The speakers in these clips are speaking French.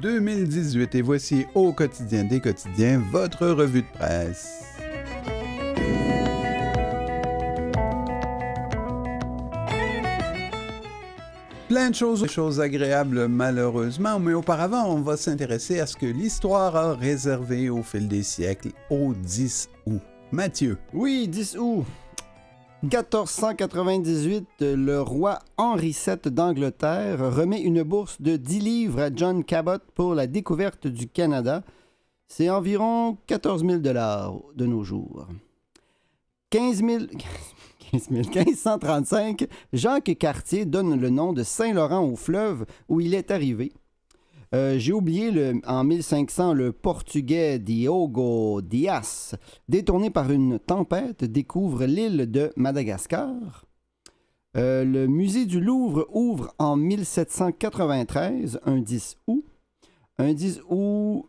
2018 et voici Au quotidien des quotidiens, votre revue de presse. Plein de choses agréables malheureusement, mais auparavant, on va s'intéresser à ce que l'histoire a réservé au fil des siècles au 10 août. Mathieu. Oui, 10 août. 1498, le roi Henri VII d'Angleterre remet une bourse de 10 livres à John Cabot pour la découverte du Canada. C'est environ 14 000 $ de nos jours. 1535, Jacques Cartier donne le nom de Saint-Laurent au fleuve où il est arrivé. J'ai oublié en 1500 le portugais Diogo Dias, détourné par une tempête, découvre l'île de Madagascar. Le musée du Louvre ouvre en 1793, un 10 août. Un 10 août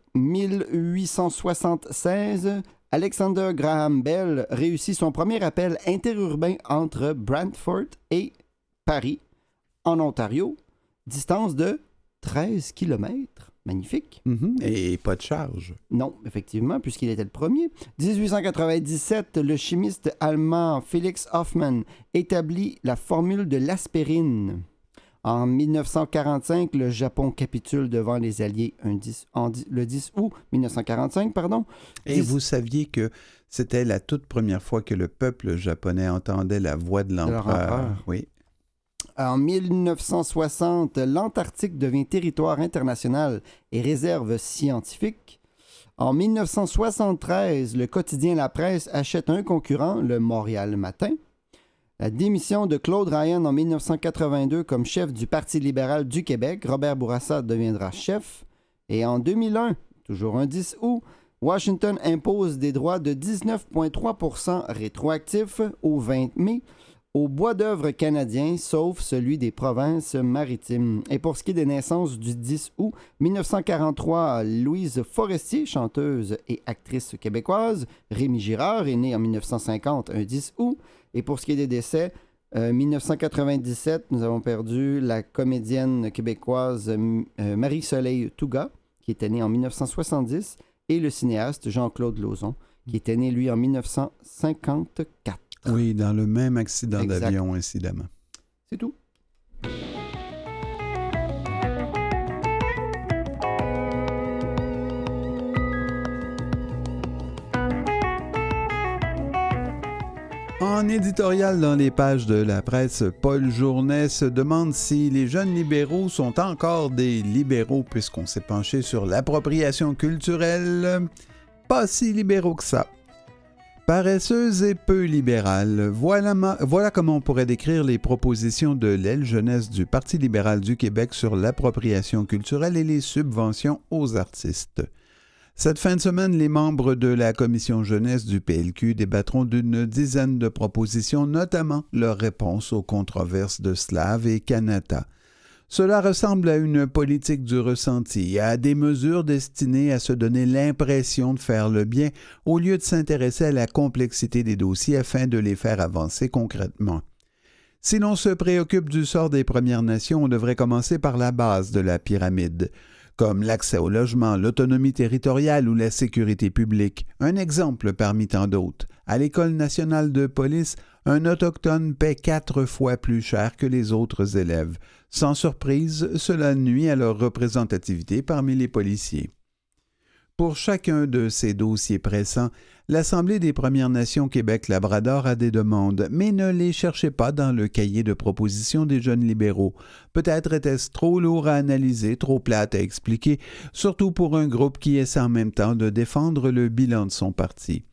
1876, Alexander Graham Bell réussit son premier appel interurbain entre Brantford et Paris, en Ontario, distance de 13 km. Magnifique. Et pas de charge. Non, effectivement, puisqu'il était le premier. 1897, le chimiste allemand Felix Hoffmann établit la formule de l'aspirine. En 1945, le Japon capitule devant les Alliés le 10 août 1945, pardon. Et vous saviez que c'était la toute première fois que le peuple japonais entendait la voix de l'empereur. Oui. En 1960, l'Antarctique devient territoire international et réserve scientifique. En 1973, le quotidien La Presse achète un concurrent, le Montréal Matin. La démission de Claude Ryan en 1982 comme chef du Parti libéral du Québec, Robert Bourassa deviendra chef. Et en 2001, toujours un 10 août, Washington impose des droits de 19,3% rétroactifs au 20 mai aux bois d'œuvre canadiens, sauf celui des provinces maritimes. Et pour ce qui est des naissances du 10 août 1943, Louise Forestier, chanteuse et actrice québécoise, Rémi Girard est née en 1950, un 10 août. Et pour ce qui est des décès, 1997, nous avons perdu la comédienne québécoise Marie-Soleil Touga, qui était née en 1970, et le cinéaste Jean-Claude Lauzon, qui était né, lui, en 1954. Oui, dans le même accident d'avion, incidemment. C'est tout. En éditorial dans les pages de la presse, Paul Journet se demande si les jeunes libéraux sont encore des libéraux puisqu'on s'est penché sur l'appropriation culturelle. Pas si libéraux que ça. Paresseuse et peu libérale, voilà comment on pourrait décrire les propositions de l'aile jeunesse du Parti libéral du Québec sur l'appropriation culturelle et les subventions aux artistes. Cette fin de semaine, les membres de la commission jeunesse du PLQ débattront d'une dizaine de propositions, notamment leur réponse aux controverses de Slav et Kanata. Cela ressemble à une politique du ressenti, à des mesures destinées à se donner l'impression de faire le bien au lieu de s'intéresser à la complexité des dossiers afin de les faire avancer concrètement. Si l'on se préoccupe du sort des Premières Nations, on devrait commencer par la base de la pyramide, comme l'accès au logement, l'autonomie territoriale ou la sécurité publique. Un exemple parmi tant d'autres. À l'École nationale de police, un autochtone paie 4 fois plus cher que les autres élèves. Sans surprise, cela nuit à leur représentativité parmi les policiers. Pour chacun de ces dossiers pressants, l'Assemblée des Premières Nations Québec-Labrador a des demandes, mais ne les cherchez pas dans le cahier de propositions des jeunes libéraux. Peut-être était-ce trop lourd à analyser, trop plate à expliquer, surtout pour un groupe qui essaie en même temps de défendre le bilan de son parti.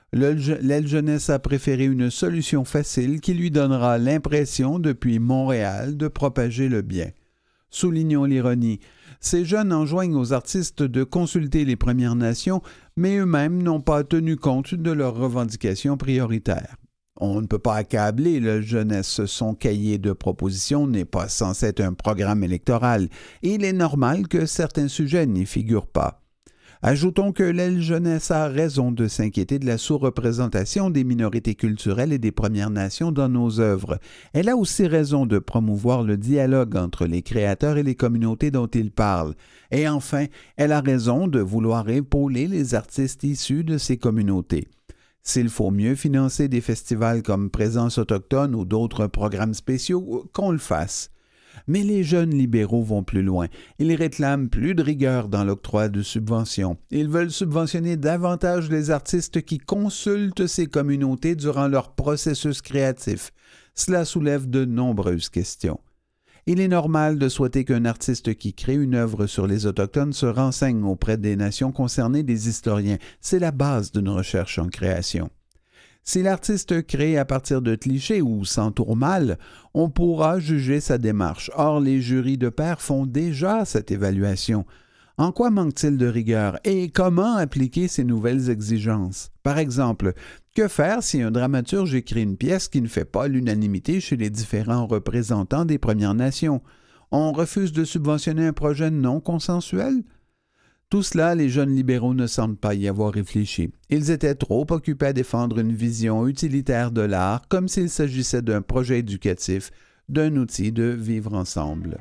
L'aile jeunesse a préféré une solution facile qui lui donnera l'impression, depuis Montréal, de propager le bien. Soulignons l'ironie. Ces jeunes enjoignent aux artistes de consulter les Premières Nations, mais eux-mêmes n'ont pas tenu compte de leurs revendications prioritaires. On ne peut pas accabler la jeunesse. Son cahier de propositions n'est pas censé être un programme électoral, et il est normal que certains sujets n'y figurent pas. Ajoutons que l'aile jeunesse a raison de s'inquiéter de la sous-représentation des minorités culturelles et des Premières Nations dans nos œuvres. Elle a aussi raison de promouvoir le dialogue entre les créateurs et les communautés dont ils parlent. Et enfin, elle a raison de vouloir épauler les artistes issus de ces communautés. S'il faut mieux financer des festivals comme Présence autochtone ou d'autres programmes spéciaux, qu'on le fasse. Mais les jeunes libéraux vont plus loin. Ils réclament plus de rigueur dans l'octroi de subventions. Ils veulent subventionner davantage les artistes qui consultent ces communautés durant leur processus créatif. Cela soulève de nombreuses questions. Il est normal de souhaiter qu'un artiste qui crée une œuvre sur les Autochtones se renseigne auprès des nations concernées des historiens. C'est la base d'une recherche en création. Si l'artiste crée à partir de clichés ou s'entoure mal, on pourra juger sa démarche. Or, les jurys de pairs font déjà cette évaluation. En quoi manque-t-il de rigueur et comment appliquer ces nouvelles exigences? Par exemple, que faire si un dramaturge écrit une pièce qui ne fait pas l'unanimité chez les différents représentants des Premières Nations? On refuse de subventionner un projet non consensuel? Tout cela, les jeunes libéraux ne semblent pas y avoir réfléchi. Ils étaient trop occupés à défendre une vision utilitaire de l'art comme s'il s'agissait d'un projet éducatif, d'un outil de vivre ensemble.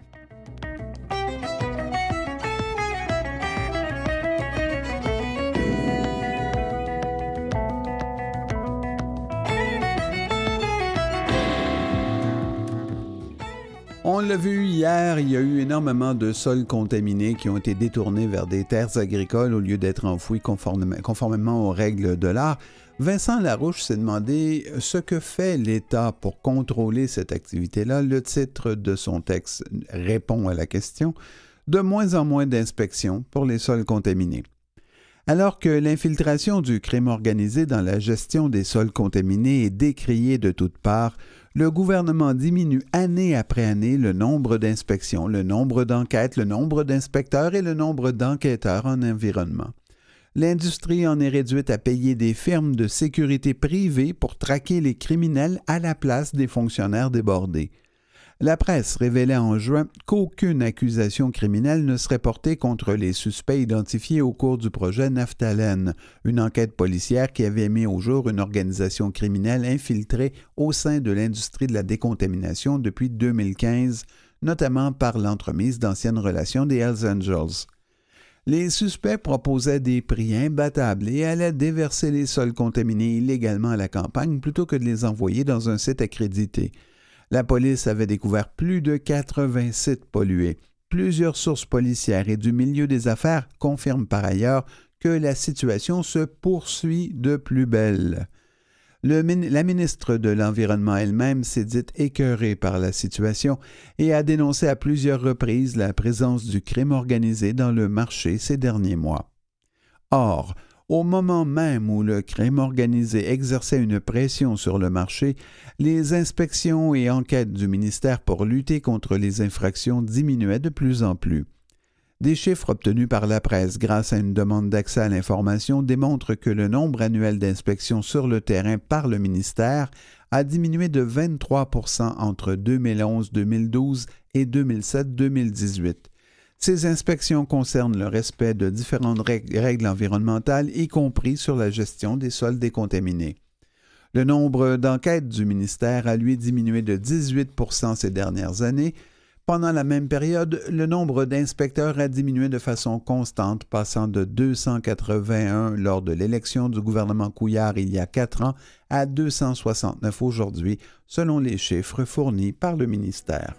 On l'a vu hier, il y a eu énormément de sols contaminés qui ont été détournés vers des terres agricoles au lieu d'être enfouis conformément aux règles de l'art. Vincent Larouche s'est demandé ce que fait l'État pour contrôler cette activité-là. Le titre de son texte répond à la question. De moins en moins d'inspections pour les sols contaminés. Alors que l'infiltration du crime organisé dans la gestion des sols contaminés est décriée de toutes parts, le gouvernement diminue année après année le nombre d'inspections, le nombre d'enquêtes, le nombre d'inspecteurs et le nombre d'enquêteurs en environnement. L'industrie en est réduite à payer des firmes de sécurité privées pour traquer les criminels à la place des fonctionnaires débordés. La presse révélait en juin qu'aucune accusation criminelle ne serait portée contre les suspects identifiés au cours du projet Naphtalène, une enquête policière qui avait mis au jour une organisation criminelle infiltrée au sein de l'industrie de la décontamination depuis 2015, notamment par l'entremise d'anciennes relations des Hells Angels. Les suspects proposaient des prix imbattables et allaient déverser les sols contaminés illégalement à la campagne plutôt que de les envoyer dans un site accrédité. La police avait découvert plus de 80 sites pollués. Plusieurs sources policières et du milieu des affaires confirment par ailleurs que la situation se poursuit de plus belle. La ministre de l'Environnement elle-même s'est dite écœurée par la situation et a dénoncé à plusieurs reprises la présence du crime organisé dans le marché ces derniers mois. Or, au moment même où le crime organisé exerçait une pression sur le marché, les inspections et enquêtes du ministère pour lutter contre les infractions diminuaient de plus en plus. Des chiffres obtenus par la presse grâce à une demande d'accès à l'information démontrent que le nombre annuel d'inspections sur le terrain par le ministère a diminué de 23 % entre 2011-2012 et 2007-2018. Ces inspections concernent le respect de différentes règles environnementales, y compris sur la gestion des sols décontaminés. Le nombre d'enquêtes du ministère a lui diminué de 18 % ces dernières années. Pendant la même période, le nombre d'inspecteurs a diminué de façon constante, passant de 281 lors de l'élection du gouvernement Couillard il y a 4 ans à 269 aujourd'hui, selon les chiffres fournis par le ministère.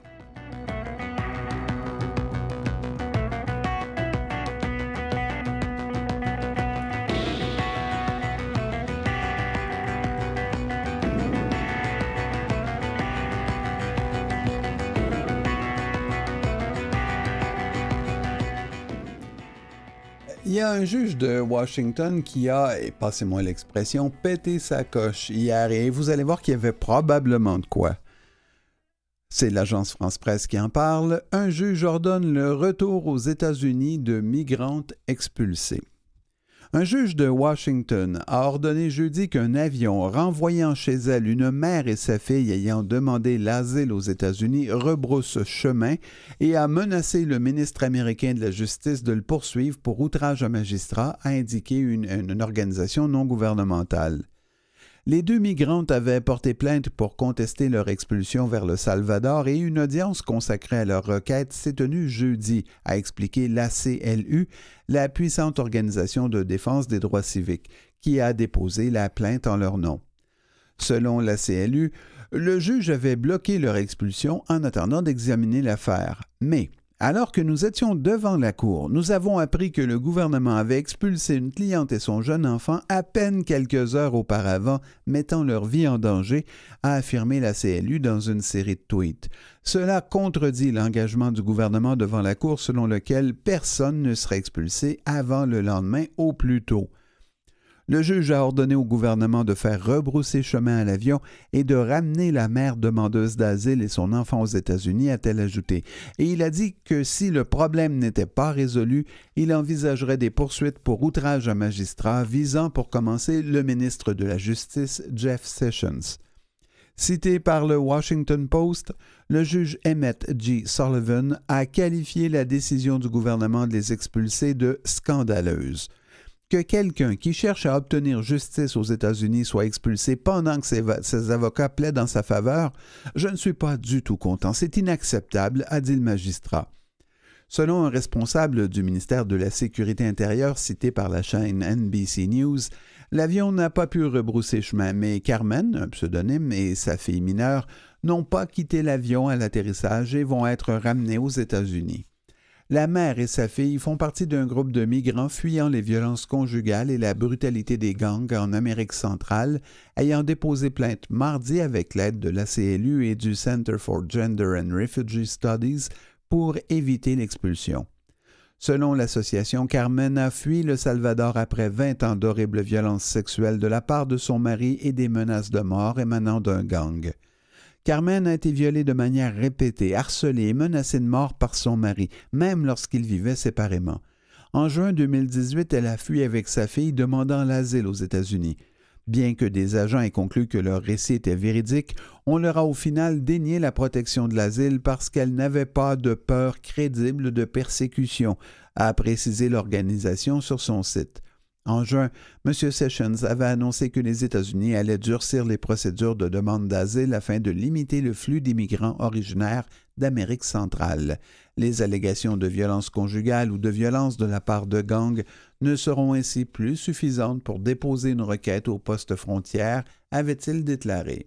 Il y a un juge de Washington qui a, et passez-moi l'expression, pété sa coche hier et vous allez voir qu'il y avait probablement de quoi. C'est l'agence France-Presse qui en parle. Un juge ordonne le retour aux États-Unis de migrantes expulsées. Un juge de Washington a ordonné jeudi qu'un avion renvoyant chez elle une mère et sa fille ayant demandé l'asile aux États-Unis rebrousse chemin et a menacé le ministre américain de la Justice de le poursuivre pour outrage à magistrat, a indiqué une organisation non gouvernementale. Les deux migrantes avaient porté plainte pour contester leur expulsion vers le Salvador et une audience consacrée à leur requête s'est tenue jeudi, a expliqué l'ACLU, la puissante organisation de défense des droits civiques, qui a déposé la plainte en leur nom. Selon l'ACLU, le juge avait bloqué leur expulsion en attendant d'examiner l'affaire. Mais, alors que nous étions devant la cour, nous avons appris que le gouvernement avait expulsé une cliente et son jeune enfant à peine quelques heures auparavant, mettant leur vie en danger, a affirmé la CLU dans une série de tweets. Cela contredit l'engagement du gouvernement devant la cour selon lequel personne ne serait expulsé avant le lendemain au plus tôt. Le juge a ordonné au gouvernement de faire rebrousser chemin à l'avion et de ramener la mère demandeuse d'asile et son enfant aux États-Unis, a-t-elle ajouté. Et il a dit que si le problème n'était pas résolu, il envisagerait des poursuites pour outrage à magistrat visant pour commencer le ministre de la Justice, Jeff Sessions. Cité par le Washington Post, le juge Emmett G. Sullivan a qualifié la décision du gouvernement de les expulser de « scandaleuse ». Que quelqu'un qui cherche à obtenir justice aux États-Unis soit expulsé pendant que ses avocats plaident en sa faveur, je ne suis pas du tout content. C'est inacceptable, a dit le magistrat. Selon un responsable du ministère de la Sécurité intérieure cité par la chaîne NBC News, l'avion n'a pas pu rebrousser chemin, mais Carmen, un pseudonyme, et sa fille mineure n'ont pas quitté l'avion à l'atterrissage et vont être ramenés aux États-Unis. La mère et sa fille font partie d'un groupe de migrants fuyant les violences conjugales et la brutalité des gangs en Amérique centrale, ayant déposé plainte mardi avec l'aide de l'ACLU et du Center for Gender and Refugee Studies pour éviter l'expulsion. Selon l'association, Carmen a fui le Salvador après 20 ans d'horribles violences sexuelles de la part de son mari et des menaces de mort émanant d'un gang. Carmen a été violée de manière répétée, harcelée et menacée de mort par son mari, même lorsqu'ils vivaient séparément. En juin 2018, elle a fui avec sa fille demandant l'asile aux États-Unis. Bien que des agents aient conclu que leur récit était véridique, on leur a au final dénié la protection de l'asile parce qu'elle n'avait pas de peur crédible de persécution, a précisé l'organisation sur son site. En juin, M. Sessions avait annoncé que les États-Unis allaient durcir les procédures de demande d'asile afin de limiter le flux d'immigrants originaires d'Amérique centrale. Les allégations de violence conjugale ou de violence de la part de gangs ne seront ainsi plus suffisantes pour déposer une requête au poste frontière, avait-il déclaré.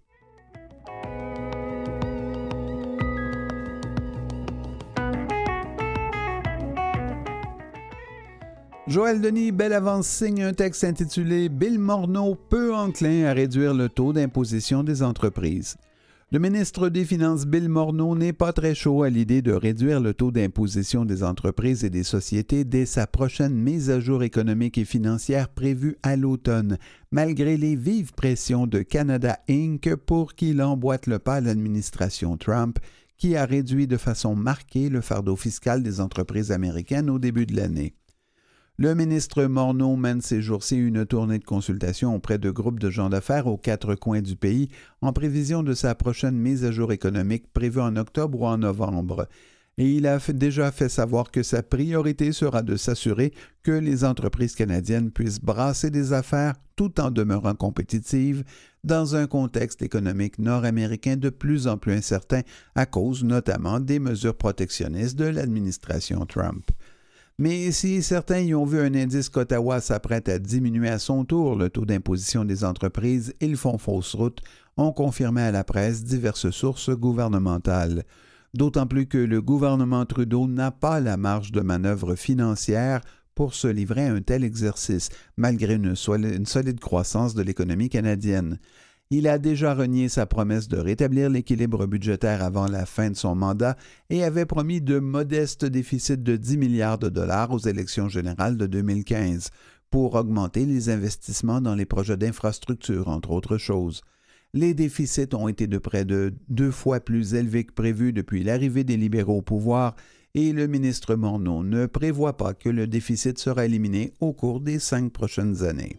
Joël Denis Bellavance signe un texte intitulé « Bill Morneau peu enclin à réduire le taux d'imposition des entreprises ». Le ministre des Finances Bill Morneau n'est pas très chaud à l'idée de réduire le taux d'imposition des entreprises et des sociétés dès sa prochaine mise à jour économique et financière prévue à l'automne, malgré les vives pressions de Canada Inc. pour qu'il emboîte le pas à l'administration Trump, qui a réduit de façon marquée le fardeau fiscal des entreprises américaines au début de l'année. Le ministre Morneau mène ces jours-ci une tournée de consultation auprès de groupes de gens d'affaires aux 4 coins du pays en prévision de sa prochaine mise à jour économique prévue en octobre ou en novembre. Et il a déjà fait savoir que sa priorité sera de s'assurer que les entreprises canadiennes puissent brasser des affaires tout en demeurant compétitives dans un contexte économique nord-américain de plus en plus incertain à cause notamment des mesures protectionnistes de l'administration Trump. Mais si certains y ont vu un indice qu'Ottawa s'apprête à diminuer à son tour le taux d'imposition des entreprises, ils font fausse route, ont confirmé à la presse diverses sources gouvernementales. D'autant plus que le gouvernement Trudeau n'a pas la marge de manœuvre financière pour se livrer à un tel exercice, malgré une solide croissance de l'économie canadienne. Il a déjà renié sa promesse de rétablir l'équilibre budgétaire avant la fin de son mandat et avait promis de modestes déficits de 10 milliards de dollars aux élections générales de 2015 pour augmenter les investissements dans les projets d'infrastructure, entre autres choses. Les déficits ont été de près de 2 fois plus élevés que prévu depuis l'arrivée des libéraux au pouvoir et le ministre Morneau ne prévoit pas que le déficit sera éliminé au cours des 5 prochaines années.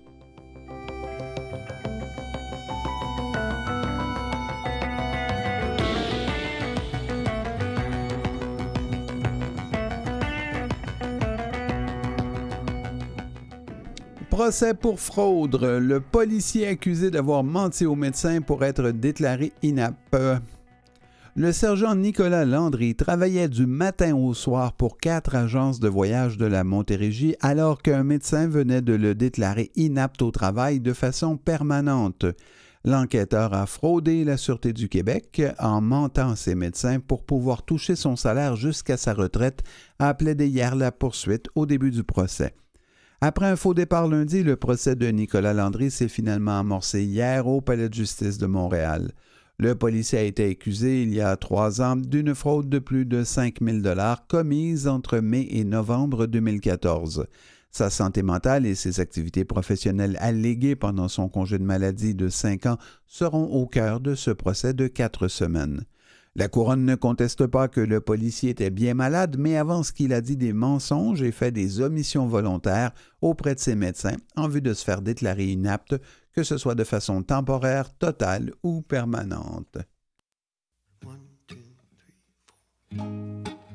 Procès pour fraude. Le policier accusé d'avoir menti au médecin pour être déclaré inapte. Le sergent Nicolas Landry travaillait du matin au soir pour 4 agences de voyage de la Montérégie alors qu'un médecin venait de le déclarer inapte au travail de façon permanente. L'enquêteur a fraudé la Sûreté du Québec en mentant à ses médecins pour pouvoir toucher son salaire jusqu'à sa retraite, a plaidé hier la poursuite au début du procès. Après un faux départ lundi, le procès de Nicolas Landry s'est finalement amorcé hier au Palais de justice de Montréal. Le policier a été accusé il y a 3 ans d'une fraude de plus de 5 000 $ commise entre mai et novembre 2014. Sa santé mentale et ses activités professionnelles alléguées pendant son congé de maladie de 5 ans seront au cœur de ce procès de 4 semaines. La couronne ne conteste pas que le policier était bien malade, mais avance qu'il a dit des mensonges et fait des omissions volontaires auprès de ses médecins en vue de se faire déclarer inapte, que ce soit de façon temporaire, totale ou permanente. 1, 2, 3, 4.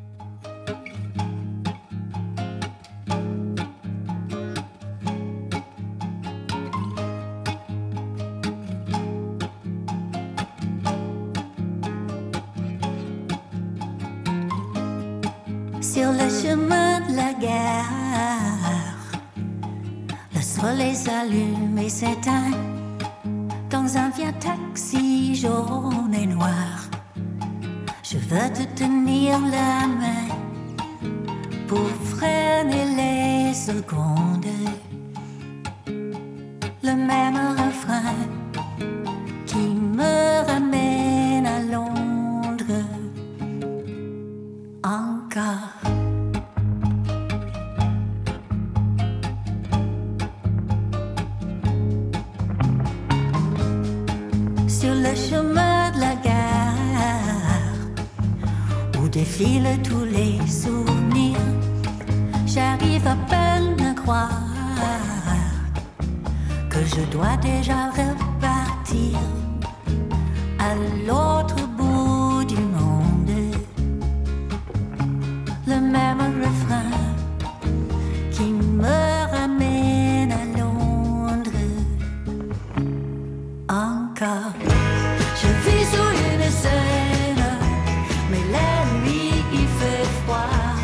Sur le chemin de la gare, le soleil s'allume et s'éteint dans un vieux taxi jaune et noir. Je veux te tenir la main pour freiner les secondes. Le même refrain qui me ramène à Londres. Encore. Sur le chemin de la gare où défilent tous les souvenirs, j'arrive à peine à croire que je dois déjà repartir à l'autre bout du monde. Le même refrain qui me ramène à Londres. Encore. Je vis sur une scène, mais la nuit il fait froid.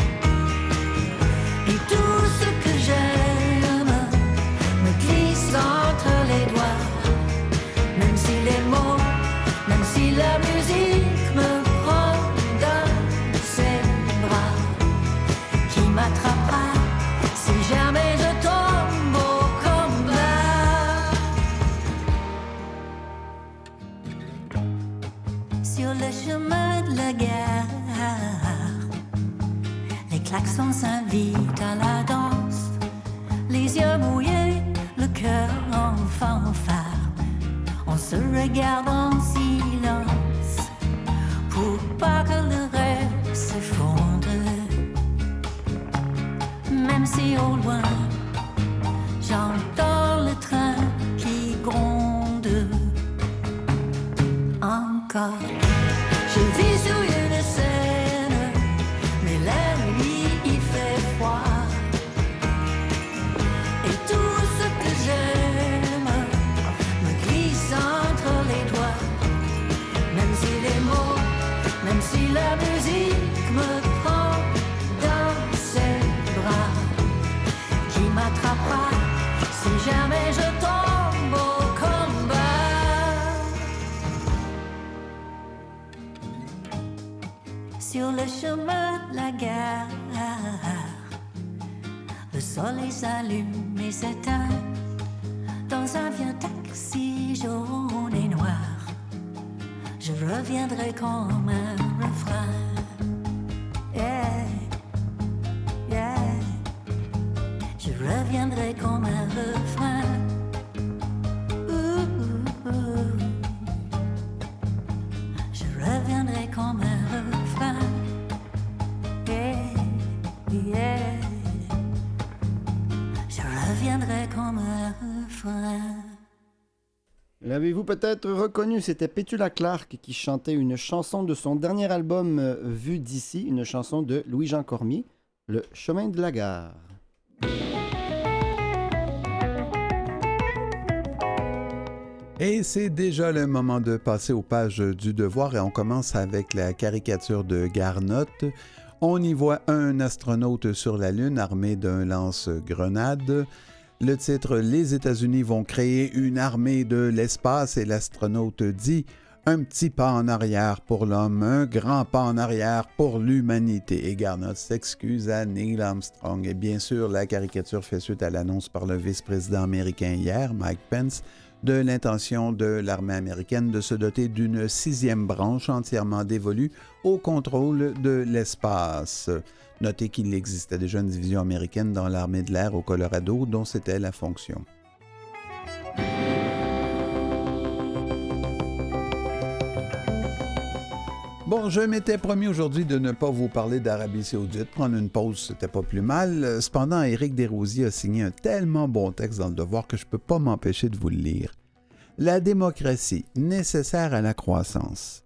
Et tout ce que j'aime me glisse entre les doigts. Même si les mots, même si la musique me prend dans ses bras, qui m'attrapera si jamais je tombe au combat. Sur le chemin de la gare, les klaxons s'invitent à la danse, les yeux mouillés, le cœur en fanfare. On se regarde en silence pour pas que le rêve s'effondre. Même si au loin j'entends le train qui gronde. Encore. Je vis sur une scène, mais la nuit il fait froid. Et tout ce que j'aime me glisse entre les doigts. Même si les mots, même si la musique me prend dans ses bras, qui m'attrapera si jamais je tombe au combat. Sur le chemin de la gare, le soleil s'allume et s'éteint dans un vieux taxi jaune et noir. Je reviendrai comme un refrain. Yeah, yeah. Je reviendrai comme un refrain. Je reviendrai comme un refrain. Yeah. L'avez-vous peut-être reconnu? C'était Petula Clark qui chantait une chanson de son dernier album Vu d'ici, une chanson de Louis-Jean Cormier, Le chemin de la gare. Et c'est déjà le moment de passer aux pages du devoir et on commence avec la caricature de Garnot. On y voit un astronaute sur la Lune armé d'un lance-grenade. Le titre « Les États-Unis vont créer une armée de l'espace » et l'astronaute dit « Un petit pas en arrière pour l'homme, un grand pas en arrière pour l'humanité ». Et Garnot s'excuse à Neil Armstrong. Et bien sûr, la caricature fait suite à l'annonce par le vice-président américain hier, Mike Pence, de l'intention de l'armée américaine de se doter d'une 6e branche entièrement dévolue au contrôle de l'espace. Notez qu'il existait déjà une division américaine dans l'armée de l'air au Colorado dont c'était la fonction. Bon, je m'étais promis aujourd'hui de ne pas vous parler d'Arabie Saoudite. Prendre une pause, c'était pas plus mal. Cependant, Éric Desrosiers a signé un tellement bon texte dans Le Devoir que je peux pas m'empêcher de vous le lire. La démocratie, nécessaire à la croissance.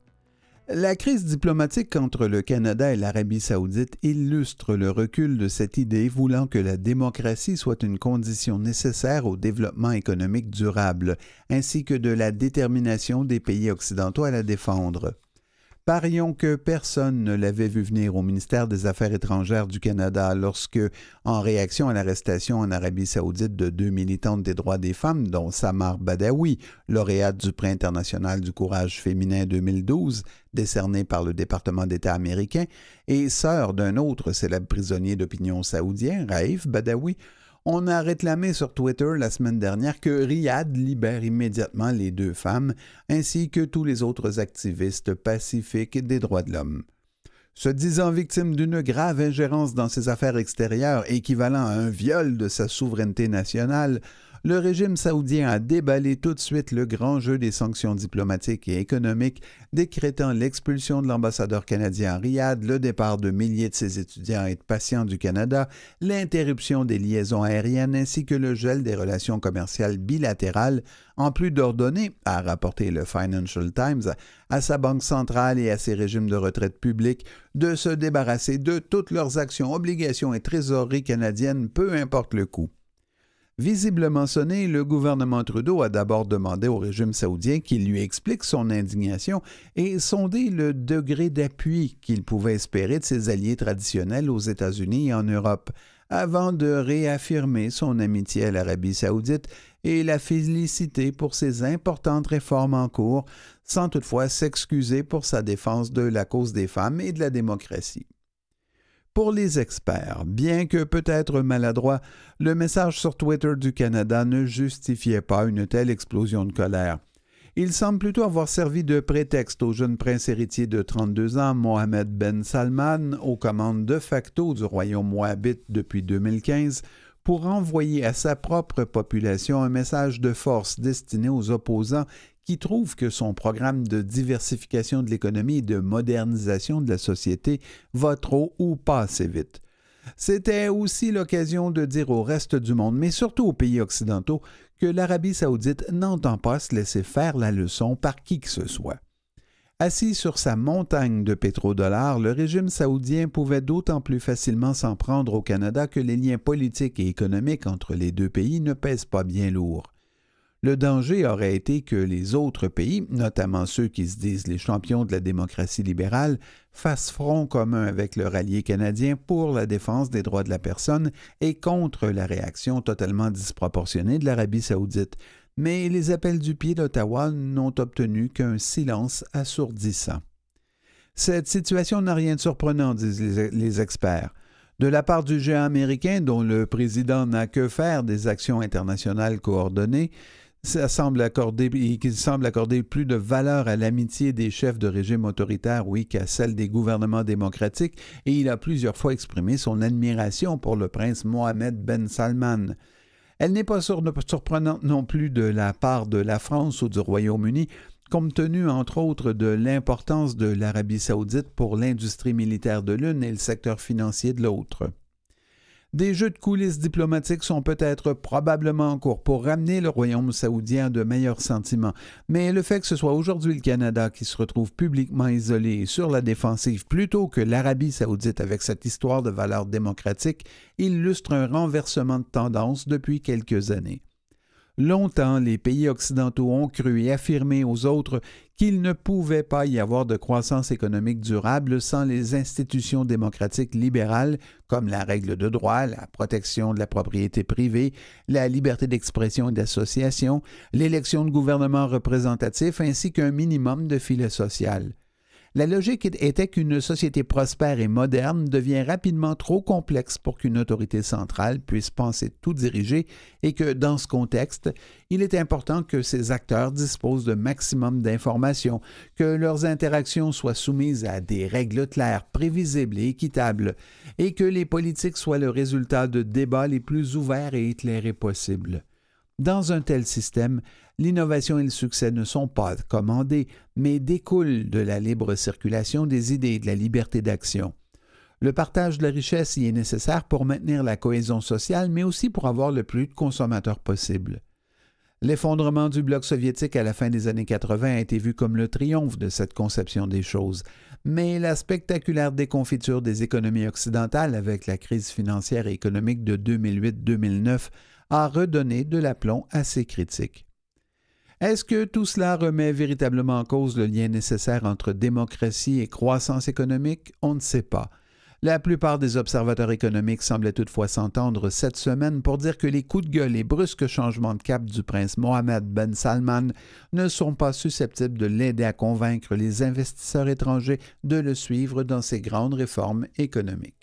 La crise diplomatique entre le Canada et l'Arabie Saoudite illustre le recul de cette idée voulant que la démocratie soit une condition nécessaire au développement économique durable, ainsi que de la détermination des pays occidentaux à la défendre. Parions que personne ne l'avait vu venir au ministère des Affaires étrangères du Canada lorsque, en réaction à l'arrestation en Arabie Saoudite de 2 militantes des droits des femmes, dont Samar Badawi, lauréate du Prix international du courage féminin 2012, décerné par le département d'État américain, et sœur d'un autre célèbre prisonnier d'opinion saoudien, Raif Badawi, on a réclamé sur Twitter la semaine dernière que Riyad libère immédiatement les 2 femmes, ainsi que tous les autres activistes pacifiques des droits de l'homme. Se disant victime d'une grave ingérence dans ses affaires extérieures, équivalent à un viol de sa souveraineté nationale, le régime saoudien a déballé tout de suite le grand jeu des sanctions diplomatiques et économiques, décrétant l'expulsion de l'ambassadeur canadien à Riyad, le départ de milliers de ses étudiants et de patients du Canada, l'interruption des liaisons aériennes ainsi que le gel des relations commerciales bilatérales, en plus d'ordonner, a rapporté le Financial Times, à sa banque centrale et à ses régimes de retraite publics de se débarrasser de toutes leurs actions, obligations et trésoreries canadiennes, peu importe le coût. Visiblement sonné, le gouvernement Trudeau a d'abord demandé au régime saoudien qu'il lui explique son indignation et sondé le degré d'appui qu'il pouvait espérer de ses alliés traditionnels aux États-Unis et en Europe, avant de réaffirmer son amitié à l'Arabie saoudite et la féliciter pour ses importantes réformes en cours, sans toutefois s'excuser pour sa défense de la cause des femmes et de la démocratie. Pour les experts, bien que peut-être maladroit, le message sur Twitter du Canada ne justifiait pas une telle explosion de colère. Il semble plutôt avoir servi de prétexte au jeune prince héritier de 32 ans, Mohammed Ben Salman, aux commandes de facto du royaume moabite depuis 2015, pour envoyer à sa propre population un message de force destiné aux opposants qui trouvent que son programme de diversification de l'économie et de modernisation de la société va trop ou pas assez vite. C'était aussi l'occasion de dire au reste du monde, mais surtout aux pays occidentaux, que l'Arabie saoudite n'entend pas se laisser faire la leçon par qui que ce soit. Assis sur sa montagne de pétrodollars, le régime saoudien pouvait d'autant plus facilement s'en prendre au Canada que les liens politiques et économiques entre les 2 pays ne pèsent pas bien lourd. Le danger aurait été que les autres pays, notamment ceux qui se disent les champions de la démocratie libérale, fassent front commun avec leur allié canadien pour la défense des droits de la personne et contre la réaction totalement disproportionnée de l'Arabie saoudite. Mais les appels du pied d'Ottawa n'ont obtenu qu'un silence assourdissant. Cette situation n'a rien de surprenant, disent les experts. De la part du géant américain, dont le président n'a que faire des actions internationales coordonnées, il semble accorder plus de valeur à l'amitié des chefs de régime autoritaire, qu'à celle des gouvernements démocratiques, et il a plusieurs fois exprimé son admiration pour le prince Mohammed Ben Salman. Elle n'est pas surprenante non plus de la part de la France ou du Royaume-Uni, compte tenu entre autres de l'importance de l'Arabie saoudite pour l'industrie militaire de l'une et le secteur financier de l'autre. Des jeux de coulisses diplomatiques sont peut-être probablement en cours pour ramener le royaume saoudien à de meilleurs sentiments, mais le fait que ce soit aujourd'hui le Canada qui se retrouve publiquement isolé et sur la défensive plutôt que l'Arabie saoudite avec cette histoire de valeurs démocratiques illustre un renversement de tendance depuis quelques années. Longtemps, les pays occidentaux ont cru et affirmé aux autres qu'il ne pouvait pas y avoir de croissance économique durable sans les institutions démocratiques libérales comme la règle de droit, la protection de la propriété privée, la liberté d'expression et d'association, l'élection de gouvernements représentatifs ainsi qu'un minimum de filet social. La logique était qu'une société prospère et moderne devient rapidement trop complexe pour qu'une autorité centrale puisse penser tout diriger et que, dans ce contexte, il est important que ces acteurs disposent de maximum d'informations, que leurs interactions soient soumises à des règles claires, prévisibles et équitables, et que les politiques soient le résultat de débats les plus ouverts et éclairés possibles. Dans un tel système, l'innovation et le succès ne sont pas commandés, mais découlent de la libre circulation des idées et de la liberté d'action. Le partage de la richesse y est nécessaire pour maintenir la cohésion sociale, mais aussi pour avoir le plus de consommateurs possible. L'effondrement du bloc soviétique à la fin des années 80 a été vu comme le triomphe de cette conception des choses, mais la spectaculaire déconfiture des économies occidentales avec la crise financière et économique de 2008-2009 a redonné de l'aplomb à ces critiques. Est-ce que tout cela remet véritablement en cause le lien nécessaire entre démocratie et croissance économique? On ne sait pas. La plupart des observateurs économiques semblaient toutefois s'entendre cette semaine pour dire que les coups de gueule et brusques changements de cap du prince Mohammed Ben Salman ne sont pas susceptibles de l'aider à convaincre les investisseurs étrangers de le suivre dans ses grandes réformes économiques.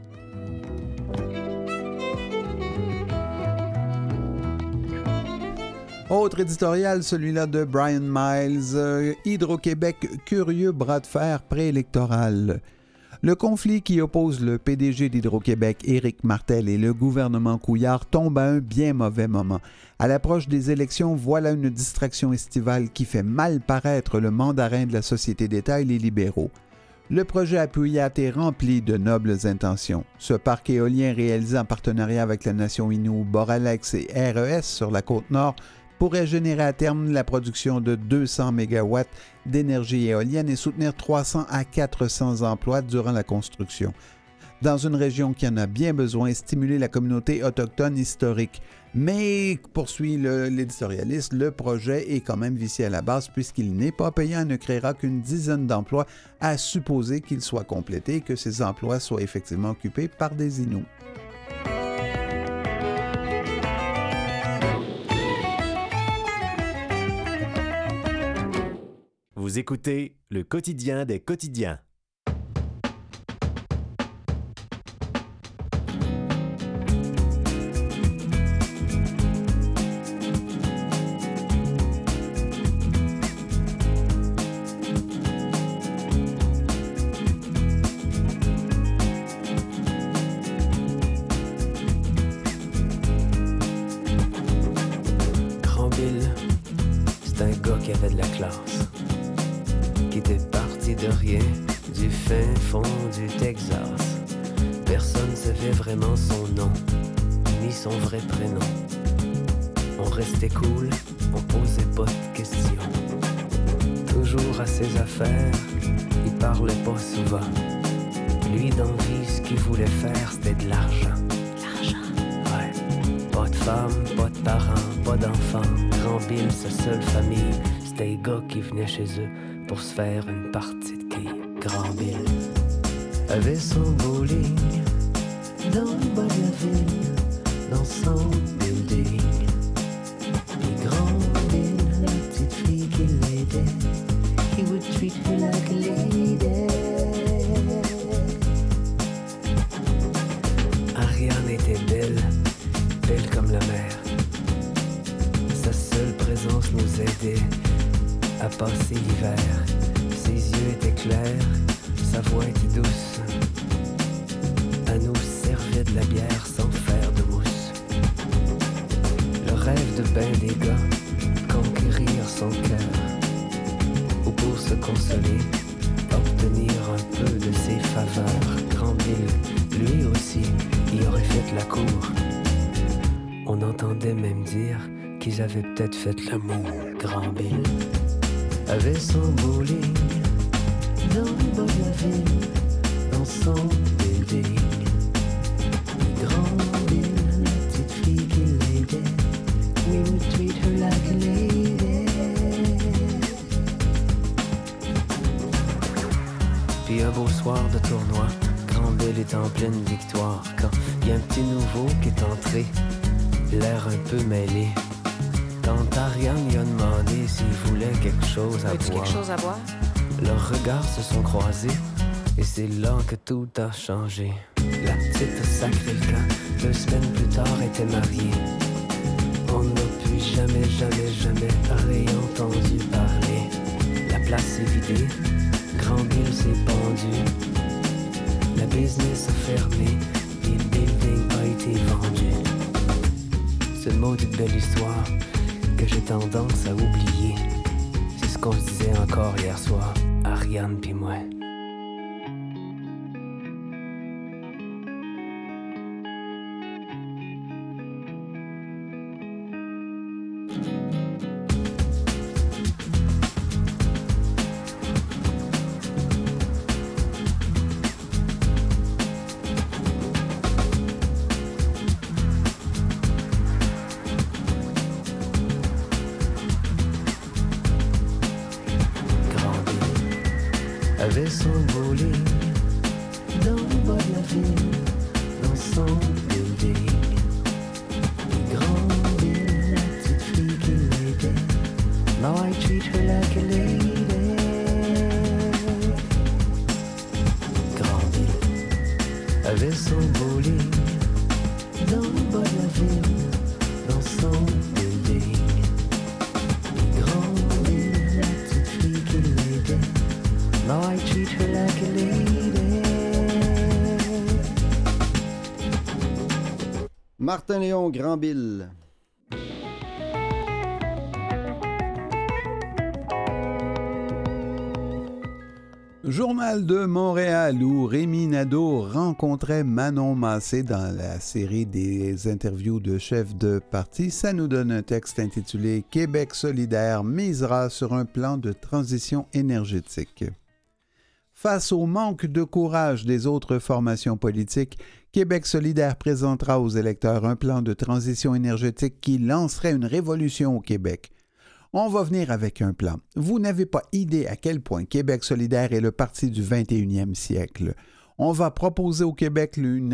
Autre éditorial, celui-là de Brian Miles, Hydro-Québec, curieux bras de fer préélectoral. Le conflit qui oppose le PDG d'Hydro-Québec, Éric Martel, et le gouvernement Couillard tombe à un bien mauvais moment. À l'approche des élections, voilà une distraction estivale qui fait mal paraître le mandarin de la Société d'État et les libéraux. Le projet Apuyat est rempli de nobles intentions. Ce parc éolien réalisé en partenariat avec la nation Innu, Boralex et RES sur la Côte-Nord pourrait générer à terme la production de 200 MW d'énergie éolienne et soutenir 300 à 400 emplois durant la construction. Dans une région qui en a bien besoin, stimuler la communauté autochtone historique. Mais, poursuit l'éditorialiste, le projet est quand même vicié à la base puisqu'il n'est pas payant et ne créera qu'une dizaine d'emplois, à supposer qu'il soit complété et que ces emplois soient effectivement occupés par des Inuits. Vous écoutez Le Quotidien des quotidiens. Grand Bill, c'est un gars qui avait de la classe. Qui était parti de rien, du fin fond du Texas. Personne ne savait vraiment son nom, ni son vrai prénom. On restait cool, on posait pas de questions. Toujours à ses affaires, il parlait pas souvent. Lui, dans la vie, ce qu'il voulait faire, c'était de l'argent. Ouais. Pas de femme, pas de parents, pas d'enfants. Grand Bill, sa seule famille, c'était les gars qui venaient chez eux pour se faire une partie de quilles. Grand Bill avait son bowling dans le bas de la ville, dans son building. Puis Grand Bill, la petite fille qui l'aidait, he would treat her like a lady. Ariane était belle, belle comme la mer. Sa seule présence nous aidait à passer l'hiver. Ses yeux étaient clairs, sa voix était douce. Elle nous servait de la bière sans faire de mousse. Le rêve de ben des gars, conquérir son cœur, ou pour se consoler, obtenir un peu de ses faveurs. Grand Bill, lui aussi, il aurait aurait fait la cour. On entendait même dire qu'ils avaient peut-être fait l'amour. Grand Bill avait son bowling dans le bas de la ville, dans son building. Grand Bill, la petite fille qui l'aidait, we would treat her like a lady. Puis un beau soir de tournoi, Grand Bill est en pleine victoire, quand y a un petit nouveau qui est entré, l'air un peu mêlé. Quand Ariane lui a demandé s'il voulait quelque chose à Veux-tu boire, quelque chose à boire? leurs regards se sont croisés et c'est là que tout a changé. La petite sacrée le camp, 2 semaines plus tard, était mariée. On n'a plus jamais pareil entendu parler. La place est vidée, Grand Bill s'est pendu. La business a fermé et le building a été vendu. C'est une maudite belle histoire que j'ai tendance à oublier. C'est ce qu'on se disait encore hier soir, Ariane pis moi. Avait son bowling dans le bas de la ville, dans son building. Et Grand Bill, la petite fille qui l'aidait, now I treat her like a lady. Grand Bill avait son bowling dans le bas de la ville, dans son building. Et Grand Bill, la petite fille qui l'aidait, now I treat her like a lady. Martin Léon, Grand Bill. Journal de Montréal où Rémi Nadeau rencontrait Manon Massé dans la série des interviews de chefs de parti. Ça nous donne un texte intitulé « Québec solidaire misera sur un plan de transition énergétique ». Face au manque de courage des autres formations politiques, Québec solidaire présentera aux électeurs un plan de transition énergétique qui lancerait une révolution au Québec. On va venir avec un plan. Vous n'avez pas idée à quel point Québec solidaire est le parti du 21e siècle. On va proposer au Québec,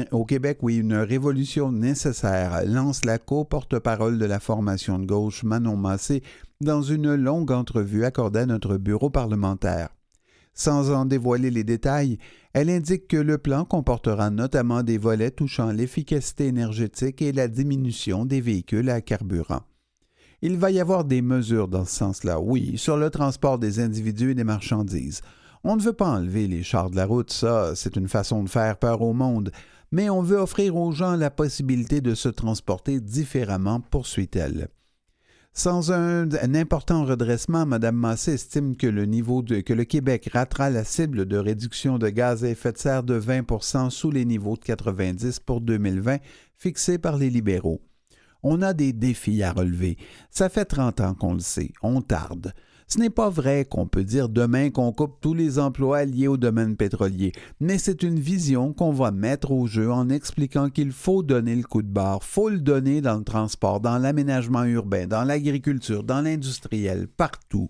une révolution nécessaire, lance la co-porte-parole de la formation de gauche Manon Massé dans une longue entrevue accordée à notre bureau parlementaire. Sans en dévoiler les détails, elle indique que le plan comportera notamment des volets touchant l'efficacité énergétique et la diminution des véhicules à carburant. Il va y avoir des mesures dans ce sens-là, oui, sur le transport des individus et des marchandises. On ne veut pas enlever les chars de la route, ça, c'est une façon de faire peur au monde, mais on veut offrir aux gens la possibilité de se transporter différemment, poursuit-elle. Sans un important redressement, Mme Massé estime que le Québec ratera la cible de réduction de gaz à effet de serre de 20% sous les niveaux de 90 pour 2020 fixés par les libéraux. On a des défis à relever. Ça fait 30 ans qu'on le sait. On tarde. Ce n'est pas vrai qu'on peut dire demain qu'on coupe tous les emplois liés au domaine pétrolier, mais c'est une vision qu'on va mettre au jeu en expliquant qu'il faut donner le coup de barre, faut le donner dans le transport, dans l'aménagement urbain, dans l'agriculture, dans l'industriel, partout.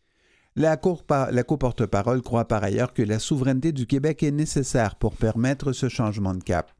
La co-porte-parole croit par ailleurs que la souveraineté du Québec est nécessaire pour permettre ce changement de cap.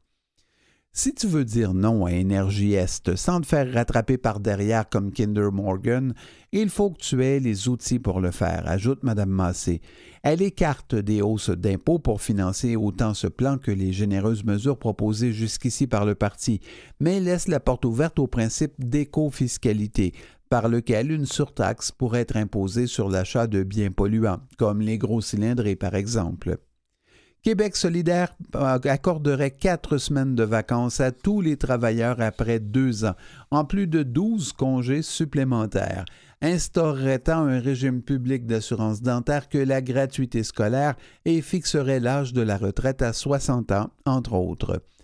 Si tu veux dire non à Énergie Est sans te faire rattraper par derrière comme Kinder Morgan, il faut que tu aies les outils pour le faire, ajoute Mme Massé. Elle écarte des hausses d'impôts pour financer autant ce plan que les généreuses mesures proposées jusqu'ici par le parti, mais laisse la porte ouverte au principe d'éco-fiscalité, par lequel une surtaxe pourrait être imposée sur l'achat de biens polluants, comme les gros cylindrés par exemple. Québec solidaire accorderait 4 semaines de vacances à tous les travailleurs après 2 ans, en plus de 12 congés supplémentaires, instaurerait tant un régime public d'assurance dentaire que la gratuité scolaire et fixerait l'âge de la retraite à 60 ans, entre autres.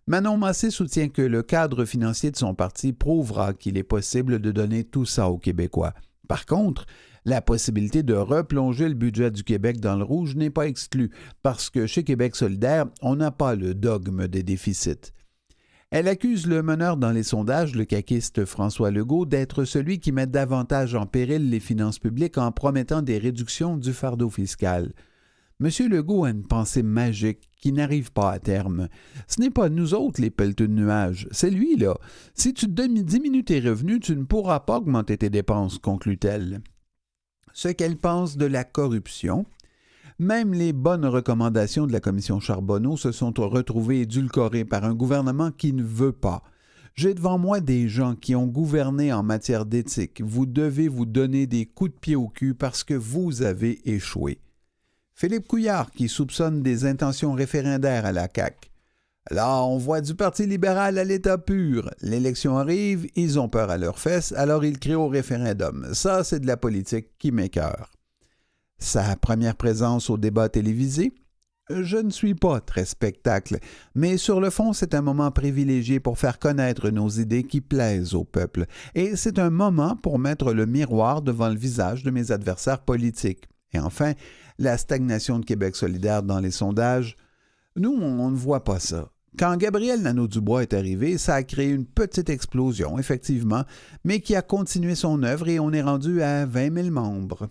Manon Massé soutient que le cadre financier de son parti prouvera qu'il est possible de donner tout ça aux Québécois. Par contre, la possibilité de replonger le budget du Québec dans le rouge n'est pas exclue, parce que chez Québec solidaire, on n'a pas le dogme des déficits. Elle accuse le meneur dans les sondages, le caquiste François Legault, d'être celui qui met davantage en péril les finances publiques en promettant des réductions du fardeau fiscal. M. Legault a une pensée magique qui n'arrive pas à terme. Ce n'est pas nous autres les pelleteux de nuages, c'est lui, là. Si tu diminues tes revenus, tu ne pourras pas augmenter tes dépenses, conclut-elle. Ce qu'elle pense de la corruption. Même les bonnes recommandations de la commission Charbonneau se sont retrouvées édulcorées par un gouvernement qui ne veut pas. J'ai devant moi des gens qui ont gouverné en matière d'éthique. Vous devez vous donner des coups de pied au cul parce que vous avez échoué. Philippe Couillard qui soupçonne des intentions référendaires à la CAQ. Là, on voit du Parti libéral à l'état pur. L'élection arrive, ils ont peur à leurs fesses, alors ils crient au référendum. Ça, c'est de la politique qui m'écoeure. Sa première présence au débat télévisé? Je ne suis pas très spectacle, mais sur le fond, c'est un moment privilégié pour faire connaître nos idées qui plaisent au peuple. Et c'est un moment pour mettre le miroir devant le visage de mes adversaires politiques. Et enfin, la stagnation de Québec solidaire dans les sondages. Nous, on ne voit pas ça. Quand Gabriel Nadeau-Dubois est arrivé, ça a créé une petite explosion, effectivement, mais qui a continué son œuvre et on est rendu à 20 000 membres.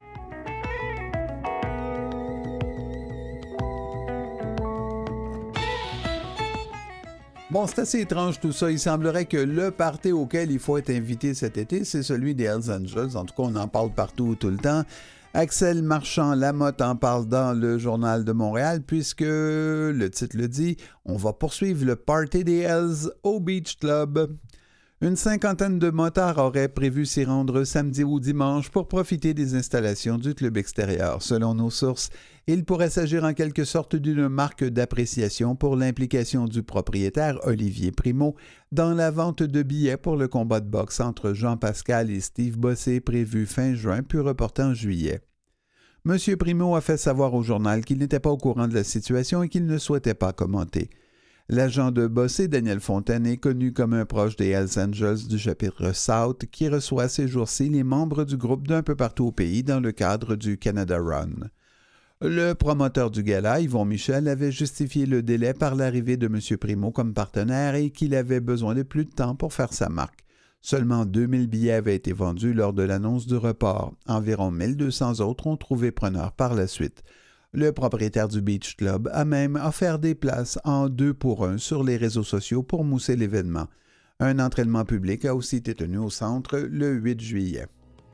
Bon, c'est assez étrange tout ça. Il semblerait que le party auquel il faut être invité cet été, c'est celui des Hells Angels. En tout cas, on en parle partout, tout le temps. Axel Marchand-Lamotte en parle dans le Journal de Montréal puisque, le titre le dit, on va poursuivre le Party des Hells au Beach Club. Une cinquantaine de motards auraient prévu s'y rendre samedi ou dimanche pour profiter des installations du club extérieur. Selon nos sources, il pourrait s'agir en quelque sorte d'une marque d'appréciation pour l'implication du propriétaire Olivier Primo dans la vente de billets pour le combat de boxe entre Jean Pascal et Steve Bossé prévu fin juin puis reporté en juillet. M. Primo a fait savoir au journal qu'il n'était pas au courant de la situation et qu'il ne souhaitait pas commenter. L'agent de Bossé, Daniel Fontaine, est connu comme un proche des Hells Angels du chapitre South qui reçoit ces jours-ci les membres du groupe d'un peu partout au pays dans le cadre du Canada Run. Le promoteur du gala, Yvon Michel, avait justifié le délai par l'arrivée de M. Primo comme partenaire et qu'il avait besoin de plus de temps pour faire sa marque. Seulement 2000 billets avaient été vendus lors de l'annonce du report. Environ 1200 autres ont trouvé preneur par la suite. Le propriétaire du Beach Club a même offert des places en 2 pour 1 sur les réseaux sociaux pour mousser l'événement. Un entraînement public a aussi été tenu au centre le 8 juillet.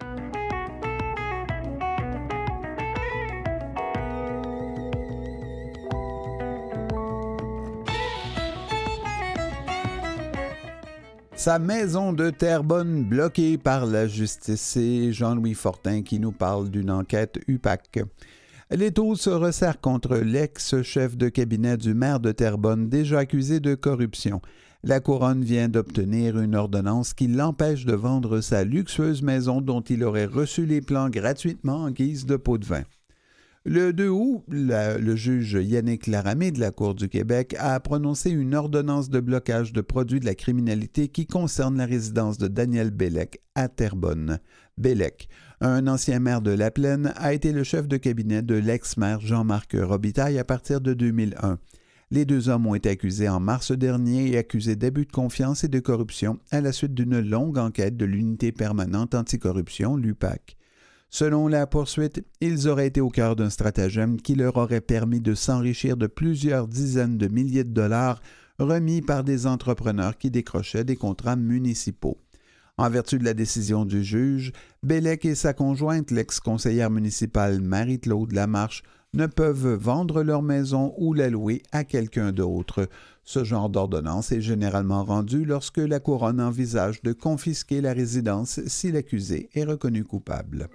Sa maison de Terrebonne bloquée par la justice. C'est Jean-Louis Fortin qui nous parle d'une enquête UPAC. L'étau se resserre contre l'ex-chef de cabinet du maire de Terrebonne, déjà accusé de corruption. La Couronne vient d'obtenir une ordonnance qui l'empêche de vendre sa luxueuse maison dont il aurait reçu les plans gratuitement en guise de pot de vin. Le 2 août, le juge Yannick Laramé de la Cour du Québec a prononcé une ordonnance de blocage de produits de la criminalité qui concerne la résidence de Daniel Bellec à Terrebonne. Bellec, un ancien maire de La Plaine, a été le chef de cabinet de l'ex-maire Jean-Marc Robitaille à partir de 2001. Les deux hommes ont été accusés en mars dernier et accusés d'abus de confiance et de corruption à la suite d'une longue enquête de l'Unité permanente anticorruption, l'UPAC. Selon la poursuite, ils auraient été au cœur d'un stratagème qui leur aurait permis de s'enrichir de plusieurs dizaines de milliers de dollars remis par des entrepreneurs qui décrochaient des contrats municipaux. En vertu de la décision du juge, Bellec et sa conjointe, l'ex-conseillère municipale Marie-Claude Lamarche, ne peuvent vendre leur maison ou la louer à quelqu'un d'autre. Ce genre d'ordonnance est généralement rendu lorsque la Couronne envisage de confisquer la résidence si l'accusé est reconnu coupable.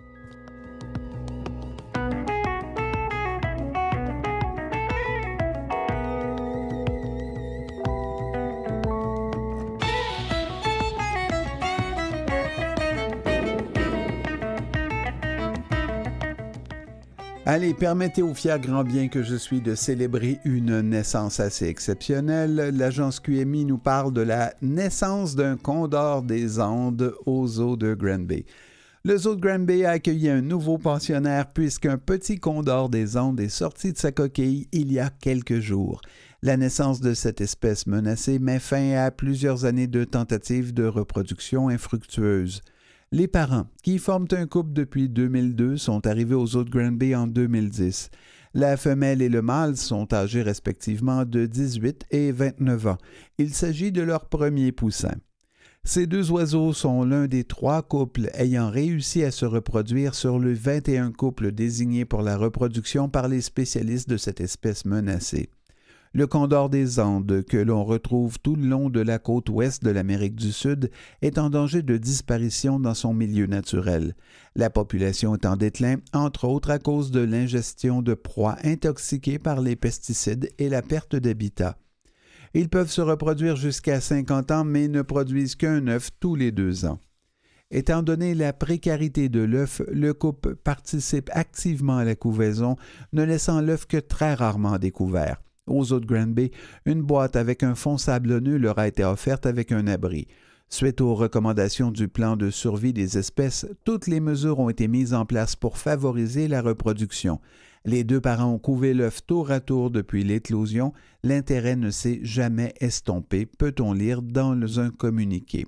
Allez, permettez au fier grand bien que je suis de célébrer une naissance assez exceptionnelle. L'agence QMI nous parle de la naissance d'un condor des Andes au zoo de Granby. Le zoo de Granby a accueilli un nouveau pensionnaire puisqu'un petit condor des Andes est sorti de sa coquille il y a quelques jours. La naissance de cette espèce menacée met fin à plusieurs années de tentatives de reproduction infructueuses. Les parents, qui forment un couple depuis 2002, sont arrivés aux zoo de Granby en 2010. La femelle et le mâle sont âgés respectivement de 18 et 29 ans. Il s'agit de leur premier poussin. Ces deux oiseaux sont l'un des 3 couples ayant réussi à se reproduire sur le 21 couples désignés pour la reproduction par les spécialistes de cette espèce menacée. Le condor des Andes, que l'on retrouve tout le long de la côte ouest de l'Amérique du Sud, est en danger de disparition dans son milieu naturel. La population est en déclin, entre autres à cause de l'ingestion de proies intoxiquées par les pesticides et la perte d'habitat. Ils peuvent se reproduire jusqu'à 50 ans, mais ne produisent qu'un œuf tous les 2 ans. Étant donné la précarité de l'œuf, le couple participe activement à la couvaison, ne laissant l'œuf que très rarement découvert. Aux zoo de Granby, une boîte avec un fond sablonneux leur a été offerte avec un abri. Suite aux recommandations du plan de survie des espèces, toutes les mesures ont été mises en place pour favoriser la reproduction. Les 2 parents ont couvé l'œuf tour à tour depuis l'éclosion. L'intérêt ne s'est jamais estompé, peut-on lire dans un communiqué.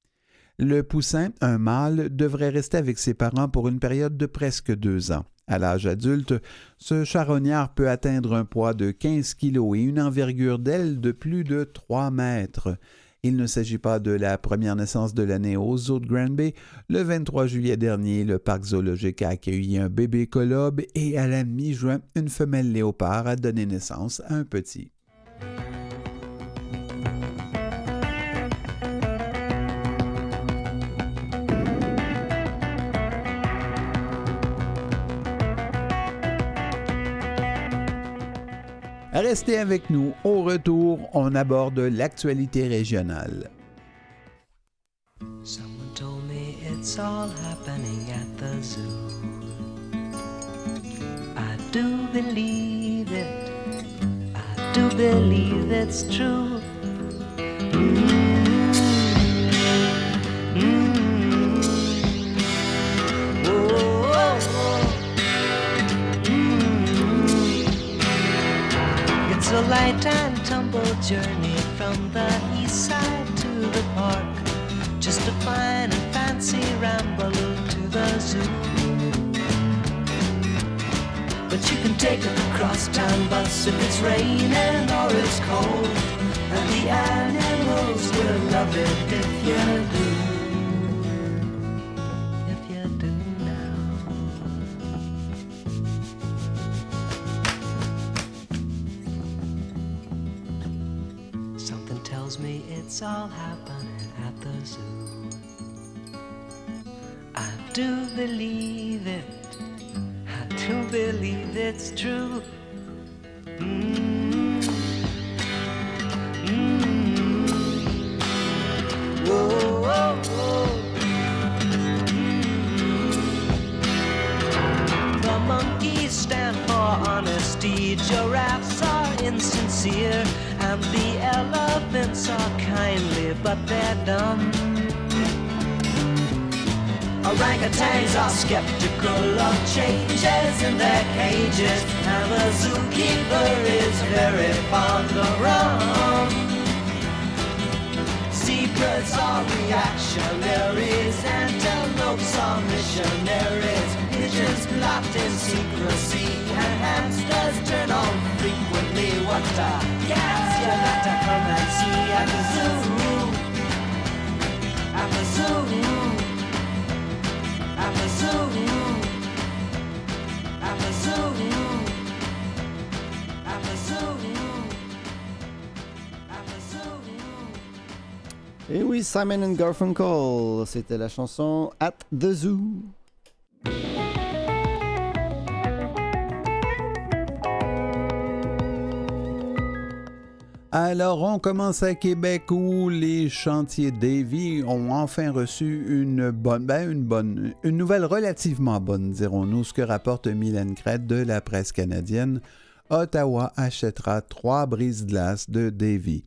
Le poussin, un mâle, devrait rester avec ses parents pour une période de presque 2 ans. À l'âge adulte, ce charognard peut atteindre un poids de 15 kg et une envergure d'aile de plus de 3 mètres. Il ne s'agit pas de la première naissance de l'année au zoo de Granby. Le 23 juillet dernier, le parc zoologique a accueilli un bébé colobe et à la mi-juin, une femelle léopard a donné naissance à un petit. Restez avec nous. Au retour, on aborde l'actualité régionale. Someone told me it's all happening at the zoo. I do believe it. I do believe it's true. It's a light and tumble journey from the east side to the park. Just a fine and fancy ramble to the zoo. But you can take a crosstown bus if it's raining or it's cold. And the animals will love it if you do. If you do now. Something tells me it's all happening at the zoo. I do believe it. I do believe it's true. Whoa, whoa, whoa. The monkeys stand for honesty, giraffes are insincere, and the elephants are kindly, but they're dumb. Orangutans are skeptical of changes in their cages, and the zookeeper is very fond of rum. Zebras are reactionaries, antelopes are missionaries, pigeons plot in secrecy, and hamsters turn on frequently. What a gas you got to come and see at the zoo, at the zoo. At the zoo, at the zoo, at the zoo, at the zoo. Et oui, Simon and Garfunkel, c'était la chanson At the Zoo. Alors, on commence à Québec où les chantiers Davy ont enfin reçu une nouvelle relativement bonne, dirons-nous, ce que rapporte Mylène Crête de la presse canadienne. Ottawa achètera 3 brises-glaces de Davy.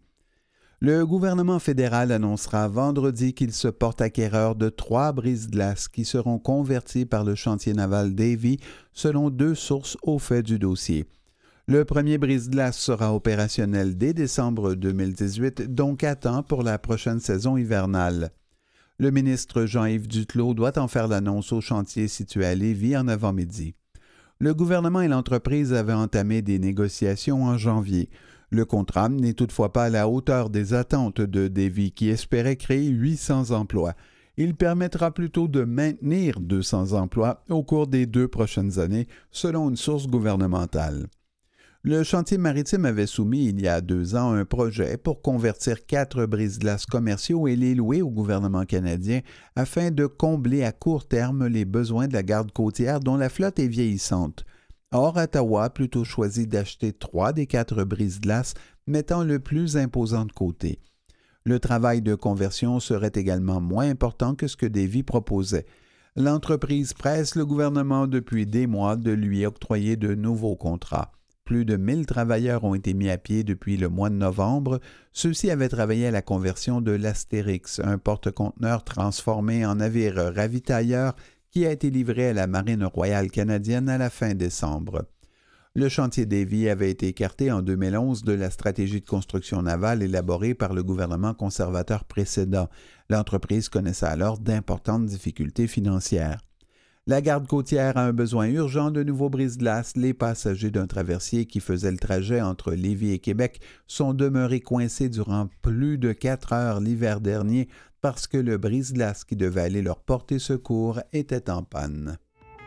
Le gouvernement fédéral annoncera vendredi qu'il se porte acquéreur de 3 brises-glaces qui seront convertis par le chantier naval Davy, selon 2 sources au fait du dossier. Le premier brise-glace sera opérationnel dès décembre 2018, donc à temps pour la prochaine saison hivernale. Le ministre Jean-Yves Duclos doit en faire l'annonce au chantier situé à Lévis en avant-midi. Le gouvernement et l'entreprise avaient entamé des négociations en janvier. Le contrat n'est toutefois pas à la hauteur des attentes de Davy, qui espérait créer 800 emplois. Il permettra plutôt de maintenir 200 emplois au cours des 2 prochaines années, selon une source gouvernementale. Le chantier maritime avait soumis il y a 2 ans un projet pour convertir 4 brise-glaces commerciaux et les louer au gouvernement canadien afin de combler à court terme les besoins de la garde côtière dont la flotte est vieillissante. Or, Ottawa a plutôt choisi d'acheter 3 des 4 brise-glaces, mettant le plus imposant de côté. Le travail de conversion serait également moins important que ce que Davy proposait. L'entreprise presse le gouvernement depuis des mois de lui octroyer de nouveaux contrats. Plus de 1000 travailleurs ont été mis à pied depuis le mois de novembre. Ceux-ci avaient travaillé à la conversion de l'Astérix, un porte-conteneurs transformé en navire ravitailleur qui a été livré à la Marine royale canadienne à la fin décembre. Le chantier Davy avait été écarté en 2011 de la stratégie de construction navale élaborée par le gouvernement conservateur précédent. L'entreprise connaissait alors d'importantes difficultés financières. La garde côtière a un besoin urgent de nouveaux brise-glaces. Les passagers d'un traversier qui faisait le trajet entre Lévis et Québec sont demeurés coincés durant plus de 4 heures l'hiver dernier parce que le brise-glace qui devait aller leur porter secours était en panne.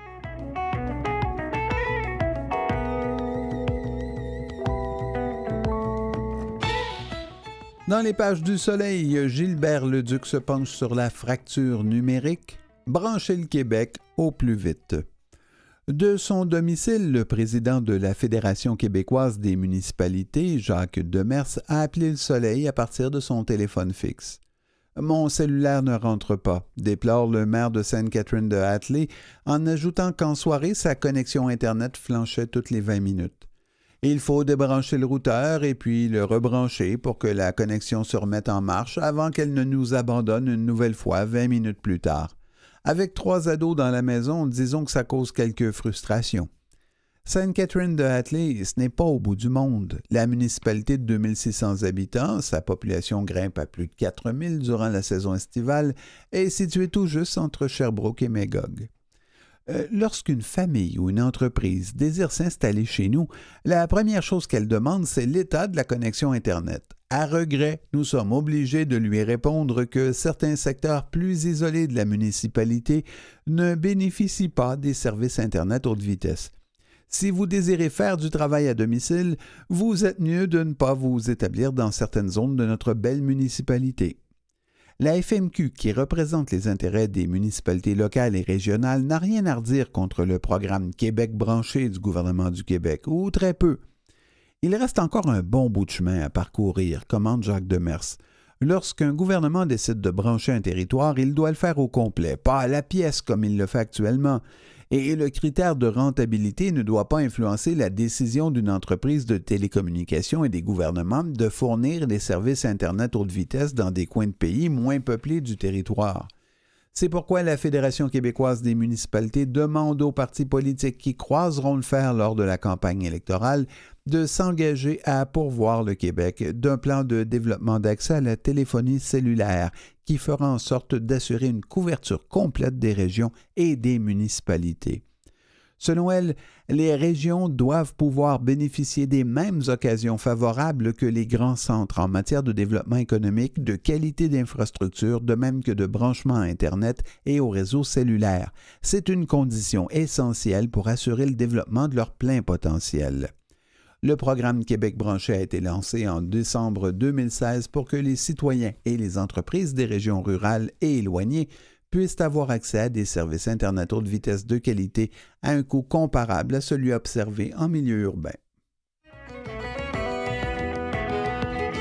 Dans les pages du Soleil, Gilbert Leduc se penche sur la fracture numérique. Brancher le Québec au plus vite. De son domicile, le président de la Fédération québécoise des municipalités, Jacques Demers, a appelé le soleil à partir de son téléphone fixe. « Mon cellulaire ne rentre pas », déplore le maire de Sainte-Catherine-de-Hatley, en ajoutant qu'en soirée, sa connexion Internet flanchait toutes les 20 minutes. Il faut débrancher le routeur et puis le rebrancher pour que la connexion se remette en marche avant qu'elle ne nous abandonne une nouvelle fois 20 minutes plus tard. Avec 3 ados dans la maison, disons que ça cause quelques frustrations. Sainte-Catherine-de-Hatley, ce n'est pas au bout du monde. La municipalité de 2600 habitants, sa population grimpe à plus de 4000 durant la saison estivale, est située tout juste entre Sherbrooke et Magog. Lorsqu'une famille ou une entreprise désire s'installer chez nous, la première chose qu'elle demande, c'est l'état de la connexion Internet. À regret, nous sommes obligés de lui répondre que certains secteurs plus isolés de la municipalité ne bénéficient pas des services Internet haute vitesse. Si vous désirez faire du travail à domicile, vous êtes mieux de ne pas vous établir dans certaines zones de notre belle municipalité. La FMQ, qui représente les intérêts des municipalités locales et régionales, n'a rien à redire contre le programme Québec branché du gouvernement du Québec, ou très peu. Il reste encore un bon bout de chemin à parcourir, commente Jacques Demers. Lorsqu'un gouvernement décide de brancher un territoire, il doit le faire au complet, pas à la pièce comme il le fait actuellement. Et le critère de rentabilité ne doit pas influencer la décision d'une entreprise de télécommunications et des gouvernements de fournir des services Internet haute vitesse dans des coins de pays moins peuplés du territoire. C'est pourquoi la Fédération québécoise des municipalités demande aux partis politiques qui croiseront le fer lors de la campagne électorale de s'engager à pourvoir le Québec d'un plan de développement d'accès à la téléphonie cellulaire qui fera en sorte d'assurer une couverture complète des régions et des municipalités. Selon elle, les régions doivent pouvoir bénéficier des mêmes occasions favorables que les grands centres en matière de développement économique, de qualité d'infrastructure, de même que de branchement à Internet et au réseau cellulaire. C'est une condition essentielle pour assurer le développement de leur plein potentiel. Le programme Québec branché a été lancé en décembre 2016 pour que les citoyens et les entreprises des régions rurales et éloignées puissent avoir accès à des services Internet haute vitesse de qualité à un coût comparable à celui observé en milieu urbain.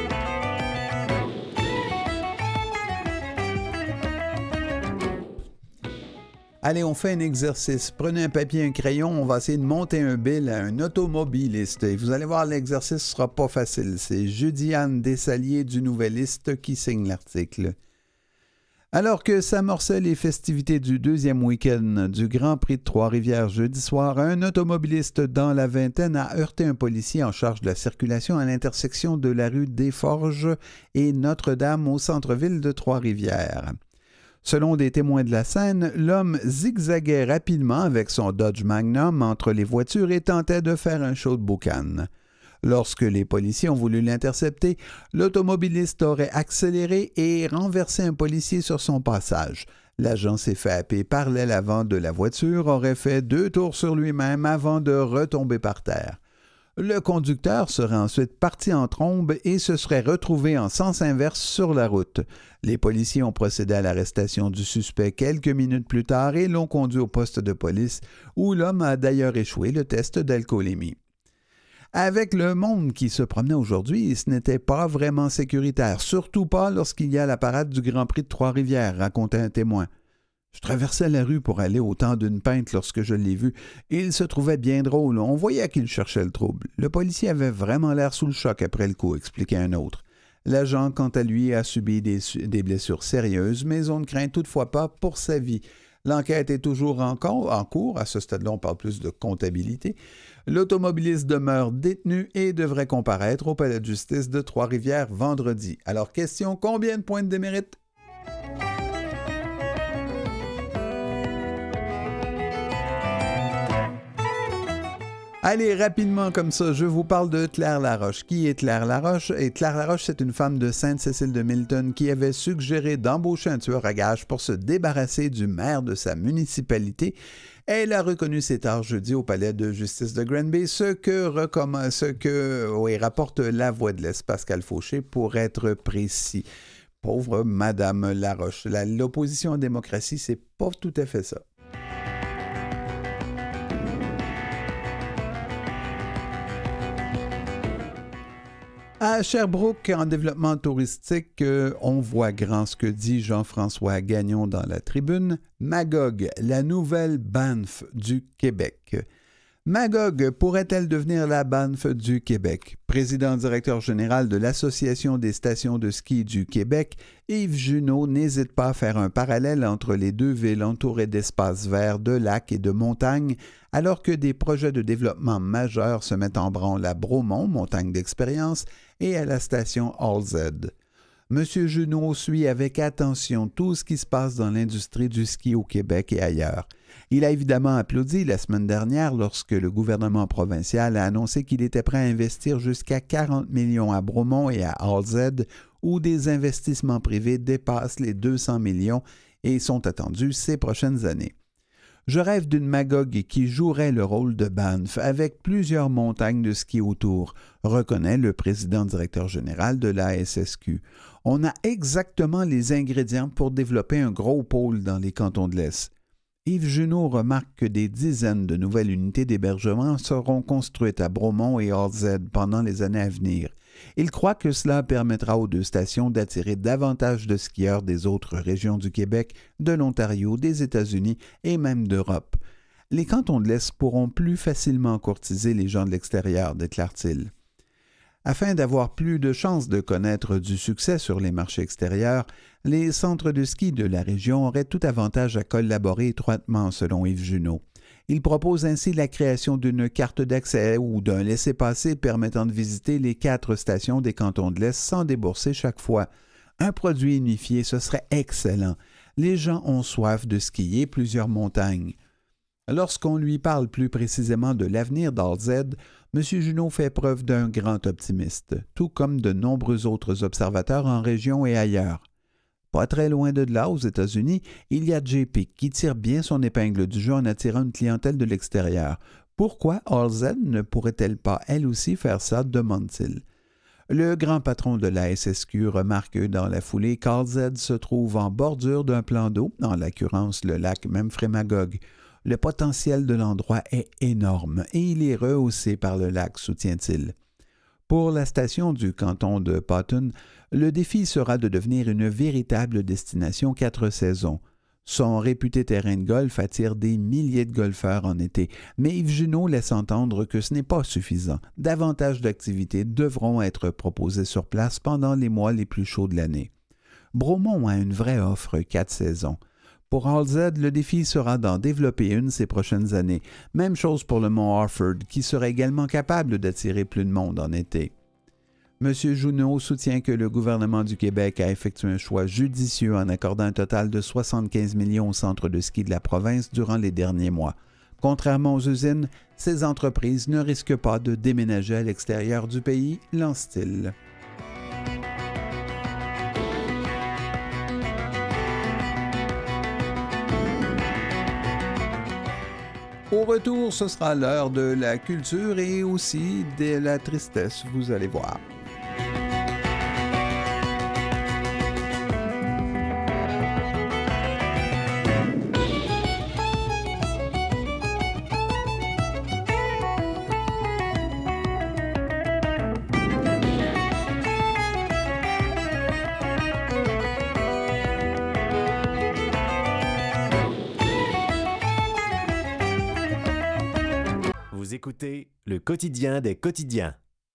Allez, on fait un exercice. Prenez un papier et un crayon, on va essayer de monter un bill à un automobiliste. Et vous allez voir, l'exercice ne sera pas facile. C'est Judy-Anne Dessalier du Nouvelliste qui signe l'article. Alors que s'amorçaient les festivités du deuxième week-end du Grand Prix de Trois-Rivières jeudi soir, un automobiliste dans la vingtaine a heurté un policier en charge de la circulation à l'intersection de la rue Desforges et Notre-Dame au centre-ville de Trois-Rivières. Selon des témoins de la scène, l'homme zigzaguait rapidement avec son Dodge Magnum entre les voitures et tentait de faire un show de boucan. Lorsque les policiers ont voulu l'intercepter, l'automobiliste aurait accéléré et renversé un policier sur son passage. L'agent s'est fait happer par l'aile avant de la voiture, aurait fait 2 tours sur lui-même avant de retomber par terre. Le conducteur serait ensuite parti en trombe et se serait retrouvé en sens inverse sur la route. Les policiers ont procédé à l'arrestation du suspect quelques minutes plus tard et l'ont conduit au poste de police, où l'homme a d'ailleurs échoué le test d'alcoolémie. Avec le monde qui se promenait aujourd'hui, ce n'était pas vraiment sécuritaire, surtout pas lorsqu'il y a la parade du Grand Prix de Trois-Rivières, racontait un témoin. Je traversais la rue pour aller au temps d'une pinte lorsque je l'ai vu. Il se trouvait bien drôle. On voyait qu'il cherchait le trouble. Le policier avait vraiment l'air sous le choc après le coup, expliquait un autre. L'agent, quant à lui, a subi des blessures sérieuses, mais on ne craint toutefois pas pour sa vie. L'enquête est toujours en cours. À ce stade-là, on parle plus de comptabilité. L'automobiliste demeure détenu et devrait comparaître au palais de justice de Trois-Rivières vendredi. Alors, question, combien de points de démérite? Allez, rapidement comme ça, je vous parle de Claire Laroche. Qui est Claire Laroche? Et Claire Laroche, c'est une femme de Sainte-Cécile-de-Milton qui avait suggéré d'embaucher un tueur à gages pour se débarrasser du maire de sa municipalité. Elle a reconnu ses torts jeudi au palais de justice de Granby, ce que rapporte La Voix de l'Est, Pascal Fauché, pour être précis. Pauvre Madame Laroche. L'opposition en démocratie, c'est pas tout à fait ça. À Sherbrooke, en développement touristique, on voit grand ce que dit Jean-François Gagnon dans la tribune. Magog, la nouvelle Banff du Québec. Magog pourrait-elle devenir la Banff du Québec? Président-directeur général de l'Association des stations de ski du Québec, Yves Junot n'hésite pas à faire un parallèle entre les deux villes entourées d'espaces verts, de lacs et de montagnes, alors que des projets de développement majeurs se mettent en branle à Bromont, montagne d'expérience, et à la station Halsted. M. Junot suit avec attention tout ce qui se passe dans l'industrie du ski au Québec et ailleurs. Il a évidemment applaudi la semaine dernière lorsque le gouvernement provincial a annoncé qu'il était prêt à investir jusqu'à 40 millions à Bromont et à Halsted, où des investissements privés dépassent les 200 millions et sont attendus ces prochaines années. Je rêve d'une Magog qui jouerait le rôle de Banff avec plusieurs montagnes de ski autour, reconnaît le président-directeur général de la SSQ. On a exactement les ingrédients pour développer un gros pôle dans les cantons de l'Est. Yves Junot remarque que des dizaines de nouvelles unités d'hébergement seront construites à Bromont et Halsted pendant les années à venir. Il croit que cela permettra aux deux stations d'attirer davantage de skieurs des autres régions du Québec, de l'Ontario, des États-Unis et même d'Europe. Les cantons de l'Est pourront plus facilement courtiser les gens de l'extérieur, déclare-t-il. Afin d'avoir plus de chances de connaître du succès sur les marchés extérieurs, les centres de ski de la région auraient tout avantage à collaborer étroitement, selon Yves Junot. Il propose ainsi la création d'une carte d'accès ou d'un laissez-passer permettant de visiter les 4 stations des cantons de l'Est sans débourser chaque fois. Un produit unifié, ce serait excellent. Les gens ont soif de skier plusieurs montagnes. Lorsqu'on lui parle plus précisément de l'avenir d'Halsted, M. Junot fait preuve d'un grand optimiste, tout comme de nombreux autres observateurs en région et ailleurs. Pas très loin de là, aux États-Unis, il y a JP qui tire bien son épingle du jeu en attirant une clientèle de l'extérieur. Pourquoi Halsted ne pourrait-elle pas elle aussi faire ça, demande-t-il. Le grand patron de la SSQ remarque dans la foulée qu'Halsted se trouve en bordure d'un plan d'eau, en l'occurrence le lac Memphremagog. Le potentiel de l'endroit est énorme et il est rehaussé par le lac, soutient-il. Pour la station du canton de Potton, le défi sera de devenir une véritable destination 4 saisons. Son réputé terrain de golf attire des milliers de golfeurs en été, mais Yves Junot laisse entendre que ce n'est pas suffisant. Davantage d'activités devront être proposées sur place pendant les mois les plus chauds de l'année. Bromont a une vraie offre 4 saisons. Pour Halstead, le défi sera d'en développer une ces prochaines années. Même chose pour le Mont Harford, qui serait également capable d'attirer plus de monde en été. M. Junot soutient que le gouvernement du Québec a effectué un choix judicieux en accordant un total de 75 millions au centre de ski de la province durant les derniers mois. Contrairement aux usines, ces entreprises ne risquent pas de déménager à l'extérieur du pays, lance-t-il. Au retour, ce sera l'heure de la culture et aussi de la tristesse, vous allez voir. Vous écoutez Le Quotidien des quotidiens.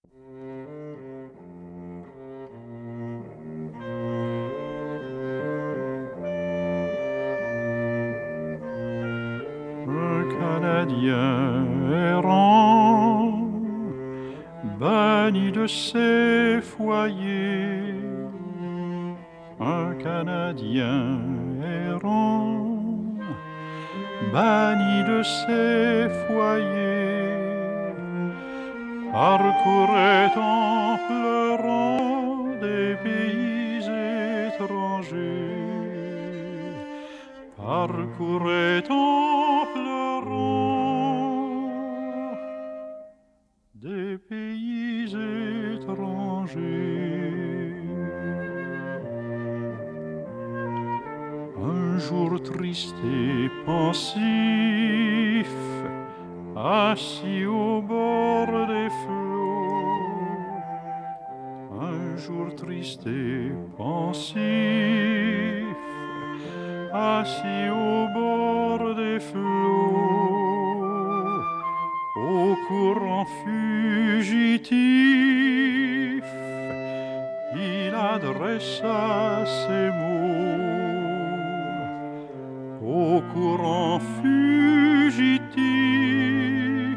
Un Canadien errant, banni de ses foyers. Un Canadien errant, banni de ses foyers, parcourait en pleurant des pays étrangers, parcourait en pleurant des pays étrangers. Un jour triste et pensif, assis au bord des flots. Un jour triste et pensif, assis au bord des flots, au courant fugitif, il adressa ces mots. Au courant fugitif,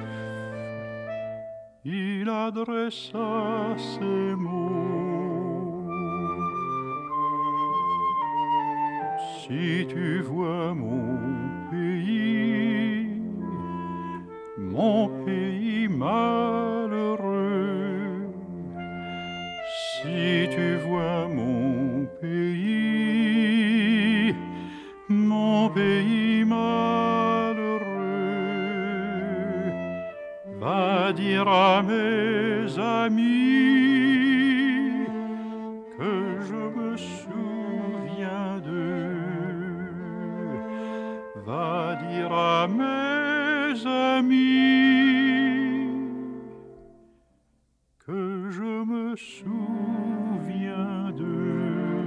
il adressa ces mots. Si tu vois mon pays malheureux, si tu vois mon pays malheureux, va dire à mes amis que je me souviens d'eux. Va dire à mes amis que je me souviens d'eux.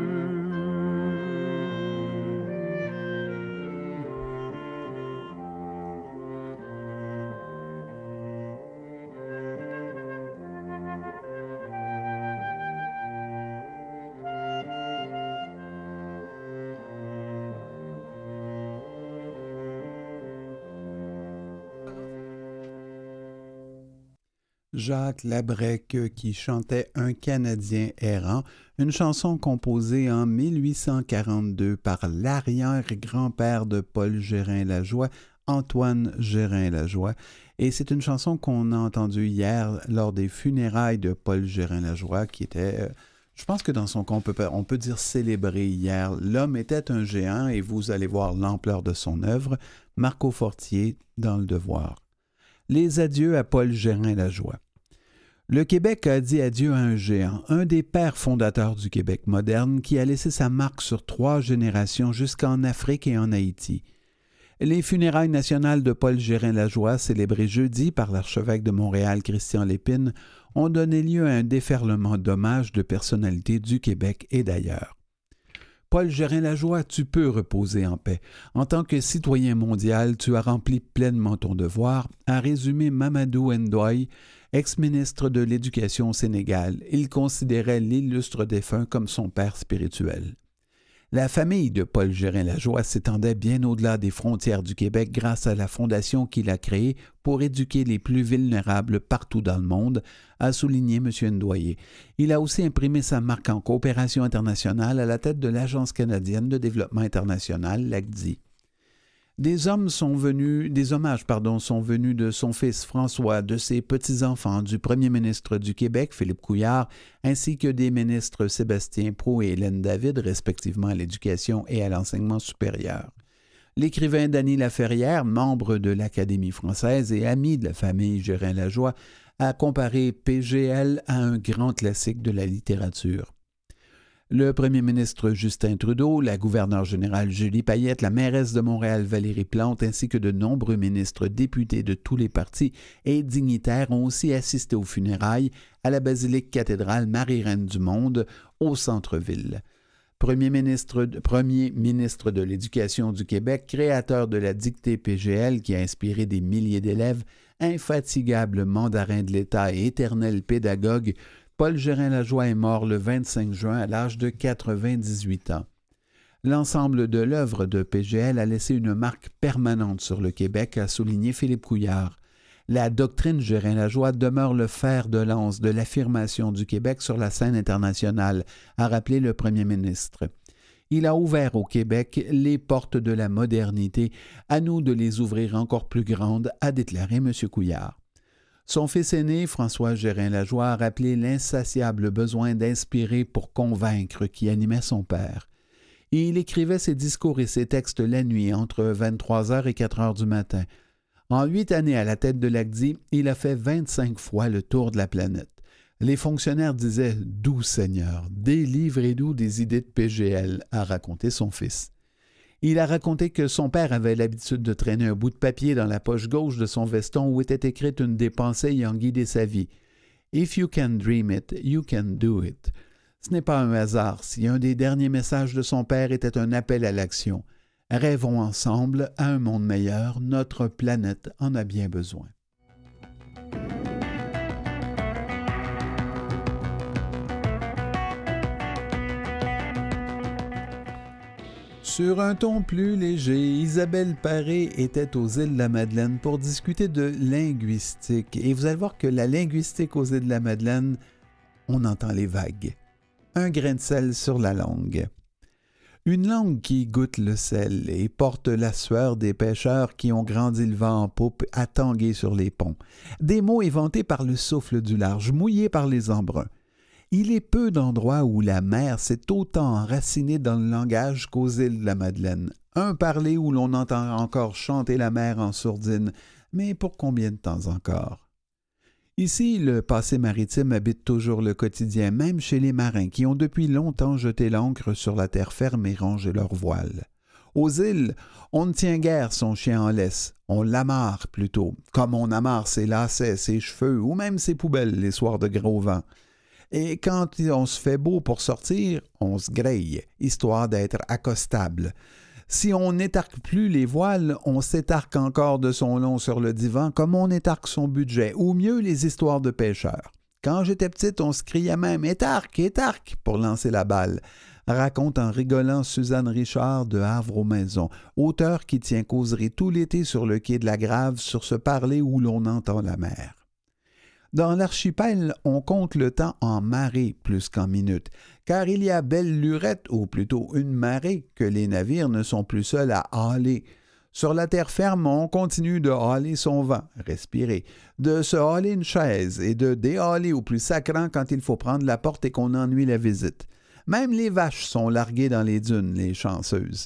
Jacques Labrec qui chantait Un Canadien errant, une chanson composée en 1842 par l'arrière-grand-père de Paul Gérin-Lajoie, Antoine Gérin-Lajoie. Et c'est une chanson qu'on a entendue hier lors des funérailles de Paul Gérin-Lajoie qui était, je pense que dans son cas, on peut dire célébré hier. L'homme était un géant et vous allez voir l'ampleur de son œuvre. Marco Fortier dans Le Devoir. Les adieux à Paul Gérin-Lajoie. Le Québec a dit adieu à un géant, un des pères fondateurs du Québec moderne qui a laissé sa marque sur 3 générations jusqu'en Afrique et en Haïti. Les funérailles nationales de Paul Gérin-Lajoie, célébrées jeudi par l'archevêque de Montréal, Christian Lépine, ont donné lieu à un déferlement d'hommages de personnalités du Québec et d'ailleurs. Paul Gérin-Lajoie, tu peux reposer en paix. En tant que citoyen mondial, tu as rempli pleinement ton devoir, a résumé Mamadou Ndoye, ex-ministre de l'Éducation au Sénégal. Il considérait l'illustre défunt comme son père spirituel. La famille de Paul Gérin-Lajoie s'étendait bien au-delà des frontières du Québec grâce à la fondation qu'il a créée pour éduquer les plus vulnérables partout dans le monde, a souligné M. Ndoye. Il a aussi imprimé sa marque en coopération internationale à la tête de l'Agence canadienne de développement international, l'ACDI. Des hommages sont venus de son fils François, de ses petits-enfants, du premier ministre du Québec, Philippe Couillard, ainsi que des ministres Sébastien Proulx et Hélène David, respectivement à l'éducation et à l'enseignement supérieur. L'écrivain Dany Laferrière, membre de l'Académie française et ami de la famille Gérin-Lajoie, a comparé PGL à un grand classique de la littérature. Le premier ministre Justin Trudeau, la gouverneure générale Julie Payette, la mairesse de Montréal Valérie Plante, ainsi que de nombreux ministres députés de tous les partis et dignitaires ont aussi assisté aux funérailles à la basilique cathédrale Marie-Reine du Monde, au centre-ville. Premier ministre de l'Éducation du Québec, créateur de la dictée PGL qui a inspiré des milliers d'élèves, infatigable mandarin de l'État et éternel pédagogue, Paul Gérin-Lajoie est mort le 25 juin à l'âge de 98 ans. L'ensemble de l'œuvre de PGL a laissé une marque permanente sur le Québec, a souligné Philippe Couillard. La doctrine Gérin-Lajoie demeure le fer de lance de l'affirmation du Québec sur la scène internationale, a rappelé le premier ministre. Il a ouvert au Québec les portes de la modernité, à nous de les ouvrir encore plus grandes, a déclaré M. Couillard. Son fils aîné, François Gérin-Lajoie, a rappelé l'insatiable besoin d'inspirer pour convaincre qui animait son père. Il écrivait ses discours et ses textes la nuit, entre 23h et 4h du matin. En 8 années à la tête de l'ACDI, il a fait 25 fois le tour de la planète. Les fonctionnaires disaient « Doux Seigneur, délivrez-nous des idées de PGL », a raconté son fils. Il a raconté que son père avait l'habitude de traîner un bout de papier dans la poche gauche de son veston où était écrite une des pensées ayant guidé sa vie. « If you can dream it, you can do it ». Ce n'est pas un hasard si un des derniers messages de son père était un appel à l'action. Rêvons ensemble à un monde meilleur, notre planète en a bien besoin. Sur un ton plus léger, Isabelle Paré était aux îles de la Madeleine pour discuter de linguistique. Et vous allez voir que la linguistique aux îles de la Madeleine, on entend les vagues. Un grain de sel sur la langue. Une langue qui goûte le sel et porte la sueur des pêcheurs qui ont grandi le vent en poupe à tanguer sur les ponts. Des mots inventés par le souffle du large, mouillés par les embruns. Il est peu d'endroits où la mer s'est autant enracinée dans le langage qu'aux îles de la Madeleine. Un parler où l'on entend encore chanter la mer en sourdine, mais pour combien de temps encore? Ici, le passé maritime habite toujours le quotidien, même chez les marins qui ont depuis longtemps jeté l'ancre sur la terre ferme et rangé leurs voiles. Aux îles, on ne tient guère son chien en laisse, on l'amarre plutôt, comme on amarre ses lacets, ses cheveux ou même ses poubelles les soirs de gros vent. Et quand on se fait beau pour sortir, on se grille, histoire d'être accostable. Si on n'étarque plus les voiles, on s'étarque encore de son long sur le divan comme on étarque son budget, ou mieux les histoires de pêcheurs. Quand j'étais petite, on se criait même « Étarque, étarque » pour lancer la balle, raconte en rigolant Suzanne Richard de Havre-aux-Maisons, auteure qui tient causerie tout l'été sur le quai de la Grave sur ce parler où l'on entend la mer. Dans l'archipel, on compte le temps en marées plus qu'en minutes, car il y a belle lurette, ou plutôt une marée, que les navires ne sont plus seuls à hâler. Sur la terre ferme, on continue de hâler son vent, respirer, de se hâler une chaise et de déhâler au plus sacrant quand il faut prendre la porte et qu'on ennuie la visite. Même les vaches sont larguées dans les dunes, les chanceuses.